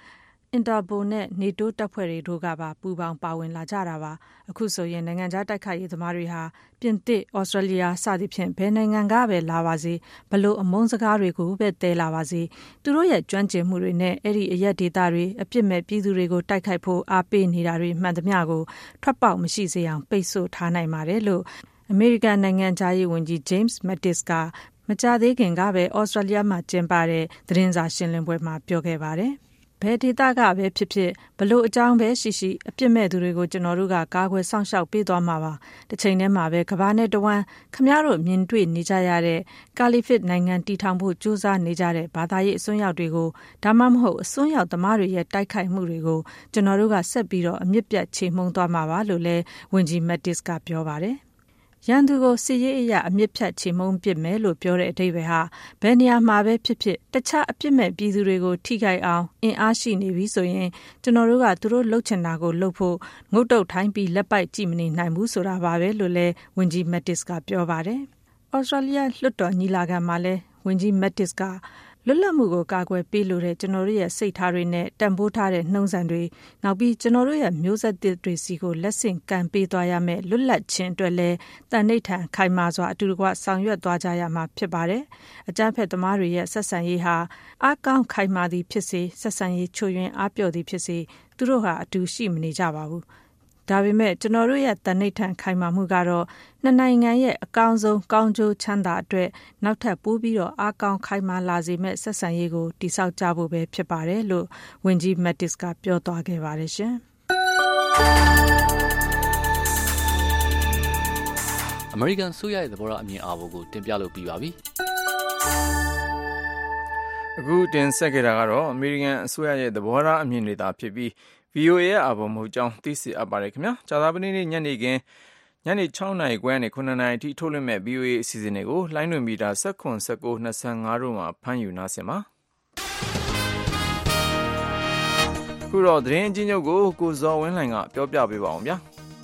Speaker 19: အင်တာပိုနဲ့နေတိုးတပ်ဖွဲ့တွေတို့ကပါပူးပေါင်းပါဝင်လာကြတာပါအခုဆိုရင်နိုင်ငံခြားတိုက်ခိုက်ရေးသမားတွေဟာပြင်သစ်ဩစတြေးလျစသဖြင့်ဘယ်နိုင်ငံကပဲလာပါစေဘလို့အမုန်းစကားတွေကိုပဲတဲလာပါစေသူတို့ရဲ့ကျွမ်းကျင်မှုတွေနဲ့အဲ့ဒီအရက်ဒေတာတွေအပြစ်မဲ့ပြည်သူတွေကိုတိုက်ခိုက်ဖို့အားပေးနေတာတွေမှန်သမျှကိုထွက်ပေါက်မရှိစေအောင်ပိတ်ဆို့ထားနိုင်ပါတယ်လို့အမေရိကန်နိုင်ငံသားရေးဝန်ကြီး James Mattis ကမကြသေးခင်ကပဲဩစတြေးလျမှာကျင်းပတဲ့သတင်းစာရှင်းလင်းပွဲမှာပြောခဲ့ပါတယ်ဘယ်ဒေသကပဲဖြစ်ဖြစ်ဘလို့အကြောင်းပဲရှိရှိအပြစ်မဲ့သူတွေကိုကျွန်တော်တို့ကကာကွယ်စောင့်ရှောက်ပေးသွားမှာပါတစ်ချိန်တည်းမှာပဲကမ္ဘာနဲ့တဝမ်းခမည်းတော်မြင်တွေ့နေကြရတဲ့ကာလီဖစ်နိုင်ငံတည်ထောင်ဖို့ကြိုးစားနေကြတဲ့ဘာသာရေးအစွန်းရောက်တွေကိုဒါမှမဟုတ်အစွန်းရောက်သမားတွေရဲ့တိုက်ခိုက်မှုတွေကိုကျွန်တော်တို့ကဆက်ပြီးတော့အမြင့်ပြတ်ချေမှုန်းသွားမှာပါလို့လည်းဝန်ကြီး Mattis ကပြောပါတယ်ရန်သူကိုစစ်ရေးအရာအမြင့်ဖြတ်ချေမှုန်းပစ်မယ်လို့ပြောတဲ့အဓိပ္ပာယ်ဟာဘယ်နေရာမှာပဲဖြစ်ဖြစ်တခြားအပြစ်မဲ့ပြည်သူတွေကိုထိခိုက်အောင်အင်အားရှိနေပြီဆိုရင်ကျွန်တော်တို့ကသူတို့လှုပ်ချင်တာကိုလှုပ်ဖို့ငုတ်တုတ်ထိုင်းပြီးလက်ပိုက်ကြည့်မနေနိုင်ဘူးဆိုတာပါပဲလို့လည်းဝန်ကြီး Mattis ကပြောပါတယ်။ဩစတြေးလျလွှတ်တော်ညီလာခံမှာလည်းဝန်ကြီး Mattis ကလွတ်လပ်မှုကိုကာကွယ်ပေးလို့တဲ့ကျွန်တော်တို့ရဲ့စိတ်ထားတွေနဲ့တန်ဖိုးထားတဲ့နှုံးစံတွေနောက်ပြီးကျွန်တော်တို့ရဲ့မျိုးဆက်သစ်တွေစီကိုလက်ဆင့်ကမ်းပေးသွားရမယ်လွတ်လပ်ခြင်းအတွက်လည်းတန်ဋိဌာန်ခိုင်မာစွာအတူတကွဆောင်ရွက်သွားကြရမှာဖြစ်ပါတယ်အကြမ်းဖက်သမားတွေရဲ့ဆက်ဆံရေးဟာအကောင်းခိုင်မာသည်ဖြစ်စေဆက်ဆံရေးချွတ်ယွင်းအားပြော့သည်ဖြစ်စေသူတို့ဟာအတူရှိမနေကြပါဘူးဒါပေမဲ့ကျွန်တော်တို့ရဲ့တန်ဋိဌာန်ခိုင်မာမှုကတော့နှစ်နိုင်ငံရဲ့အကောင်းဆုံးကောင်းကျိုးချမ်းသာအတွက်နောက်ထပ်ပိုးပြီးတော့အကောင်းခိုင်မာလာစေမဲ့ဆက်ဆံရေးကိုတည်ဆောက်ကြဖို့ပဲဖြစ်ပါတယ်လို့ဝန်ကြီး Mattis ကပြောသွားခဲ့ပါတယ်ရှင်
Speaker 18: အမေရိကန်ဆိုရရဲ့သဘောထားအမြင်အာဘော်ကိုတင်ပြလို့ပြီးပါပြီ
Speaker 2: အခုတင်ဆက်ခဲ့တာကတော့အမေရိကန်အစိုးရရဲ့သဘောထားအမြင်တွေသာဖြစ်ပြီးVOA ရဲ့အာဘော်မဟုတ်ကြောင်းသိစေအပ်ပါတယ်ခင်ဗျာကြာသပတေးနေ့ညနေ6နာရီခွဲနဲ့9နာရီအထိထုတ်လွှင့်မဲ့ VOA အစီအစဉ်တွေကိုလိုင်းတွင်မီတာ19 19 25တို့မှာဖမ်းယူနားဆင်ပါခုတော့သတင်းအချင်းချုပ်ကိုဇော်ဝင်းလှိုင်ကပြောပြပေးပါအောင်ဗျာ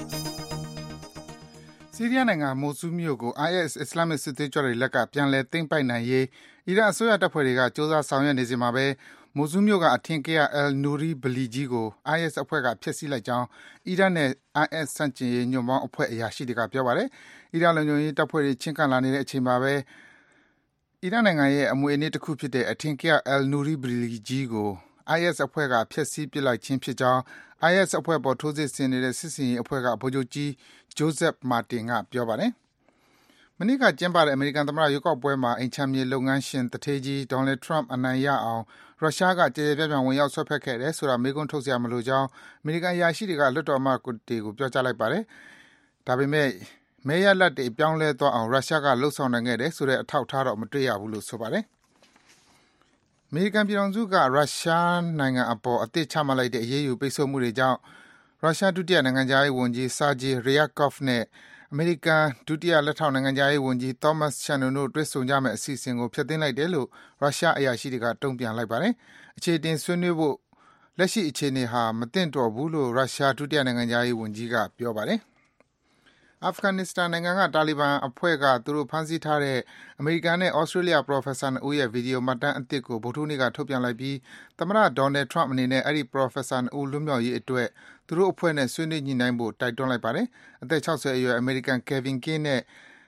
Speaker 3: ဆီးရီးယားနိုင်ငံမိုဆူးမြို့ကို IS အစ္စလာမစ်စစ်သွေးကြွတွေလက်ကပြန်လည်သိမ်းပိုက်နိုင်ရေးအီရန်အစိုးရတပ်ဖွဲ့တွေကစ조사ဆောင်ရွက်နေစဉ်မှာပဲမိုဆူးမြို့ကအထင်ကရ Al-Nouri ဗလီကြီးကို IS အဖွဲ့ကဖျက်ဆီးလိုက်ကြောင်းအီရတ်နဲ့ IS ဆန့်ကျင်ရေးညွန့်ပေါင်းအဖွဲ့အရာရှိတွေကပြောပါတယ်။အီရတ်လုံခြုံရေးတပ်ဖွဲ့တွေချင်းကပ်လာနေတဲ့အချိန်မှာပဲအီရတ်နိုင်ငံရဲ့အမွေအနှစ်တစ်ခုဖြစ်တဲ့အထင်ကရ Al-Nouri ဗလီကြီးကို IS အဖွဲ့ကဖျက်ဆီးပစ်လိုက်ခြင်းဖြစ်ကြောင်း IS အဖွဲ့ပေါ်ထိုးစစ်ဆင်နေတဲ့စစ်စင်ရေးအဖွဲ့ကဗိုလ်ချုပ်ကြီး Joseph Martin ကပြောပါတယ်။မနေ့ကကျင်းပတဲ့အမေရိကန်သမ္မတရွေးကောက်ပွဲမှာအိမ်ခြံမြေလုပ်ငန်းရှင်တထေးကြီး Donald Trump အနိုင်ရအောင်ရုရှားကကြေကြေပြန့်ပြန့်ဝင်ရောက်ဆွဲဖက်ခဲ့တယ်ဆိုတာမေးခွန်းထုတ်စရာမလိုကြောင်းအမေရိကန်အရာရှိတွေကလွှတ်တော်အမတ်တွေကိုပြောကြားလိုက်ပါတယ်။ဒါပေမဲ့မဲရလဒ်တွေပြောင်းလဲသွားအောင်ရုရှားကလှုံ့ဆော်နိုင်ခဲ့တယ်ဆိုတဲ့အထောက်အထားတော့မတွေ့ရဘူးလို့ဆိုပါတယ်။အမေရိကန်ပြည်ထောင်စုကရုရှားနိုင်ငံအပေါ်အသစ်ချမှတ်လိုက်တဲ့အရေးယူပိတ်ဆို့မှုတွေကြောင့်ရုရှားဒုတိယနိုင်ငံသားရေးဝန်ကြီး Sergei Ryabkov နဲ့အမေရိကန်ဒုတိယလက်ထောက်နိုင်ငံသားရေးဝန်ကြီး Thomas Shannon တို့တွေ့ဆုံကြမယ့်အစီအစဉ်ကိုဖျက်သိမ်းလိုက်တယ်လို့ရုရှားအရာရှိတွေကတုံ့ပြန်လိုက်ပါတယ်။အခြေတင်ဆွေးနွေးဖို့လက်ရှိအခြေအနေဟာမသင့်တော်ဘူးလို့ရုရှားဒုတိယနိုင်ငံသားရေးဝန်ကြီးကပြောပါတယ်။အာဖဂန်နစ္စတန်နိုင်ငံကတာလီဘန်အဖွဲ့ကသူတို့ဖမ်းဆီးထားတဲ့အမေရိကန်နဲ့ဩစတြေးလျပရော်ဖက်ဆာ2ဦးရဲ့ဗီဒီယိုမှတ်တမ်းအသစ်ကိုဗုဒ္ဓဟူးနေ့ကထုတ်ပြန်လိုက်ပြီးသမ္မတ Donald Trump အနေနဲ့အဲဒီပရော်ဖက်ဆာ2ဦးလွတ်မြောက်ရေးအတွက်သူတို့အဖွဲ့နဲ့ဆွေးနွေးညှိနှိုင်းဖို့တိုက်တွန်းလိုက်ပါတယ်။အသက်60အရွယ်အမေရိကန် Kevin King နဲ့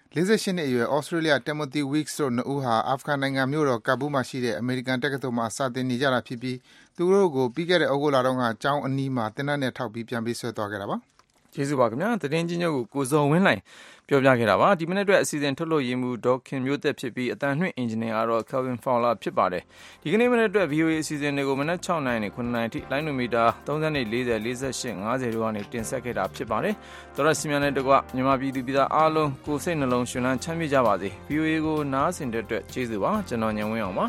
Speaker 3: 48နှစ်အရွယ်ဩစတြေးလျ Timothy Weeks တို့2ဦးဟာအာဖဂန်နိုင်ငံမြို့တော်ကာဘူးမှာရှိတဲ့အမေရိကန်တက္ကသိုလ်မှာစာသင်နေကြတာဖြစ်ပြီးသူတို့ကိုပြီးခဲ့တဲ့ဩဂုတ်လတုန်းကကျောင်းအနီးမှာသင်တန်းနဲ့ထောက်ပြီးပြန်ပေးဆွဲသွားခဲ့တာပါ။
Speaker 2: ကျေးဇူးပါခင်ဗျာသတင်းချင်းချုပ်ကိုဇော်ဝင်းလှိုင်ပြောပြခဲ့တာပါဒီမိနစ်အတွက်အစီအစဉ်ထုတ်လို့ရမှုဒေါခင်မျိုးသက်ဖြစ်ပြီးအတန်လွှင့်အင်ဂျင်နီယာကတော့ Kelvin Fowler ဖြစ်ပါတယ်ဒီကနေ့မိနစ်အတွက် VOA အစီအစဉ်တွေကိုမနက်6:00 နာရီနဲ့9:00 နာရီထိလိုင်းနိုမီတာ34 40 48 50တို့ကနေတင်ဆက်ခဲ့တာဖြစ်ပါတယ်တော်ရစီမြန်တဲ့တကွမြန်မာပြည်သူပြည်သားအားလုံးကိုယ်စိတ်နှလုံးရှင်လန်းချမ်းမြေ့ကြပါစေ VOA ကိုနားဆင်တဲ့အတွက်ကျေးဇူးပါကျွန်တော်ညံဝင်းအောင်ပါ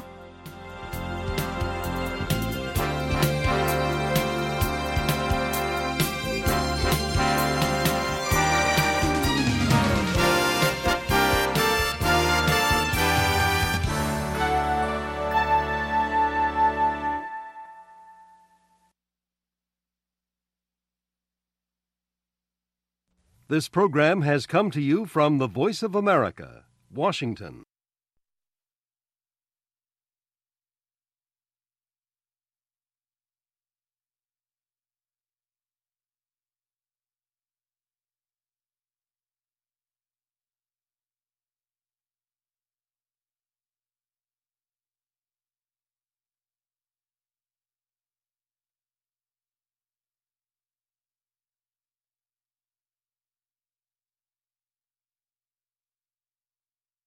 Speaker 20: This program has come to you from the Voice of America, Washington.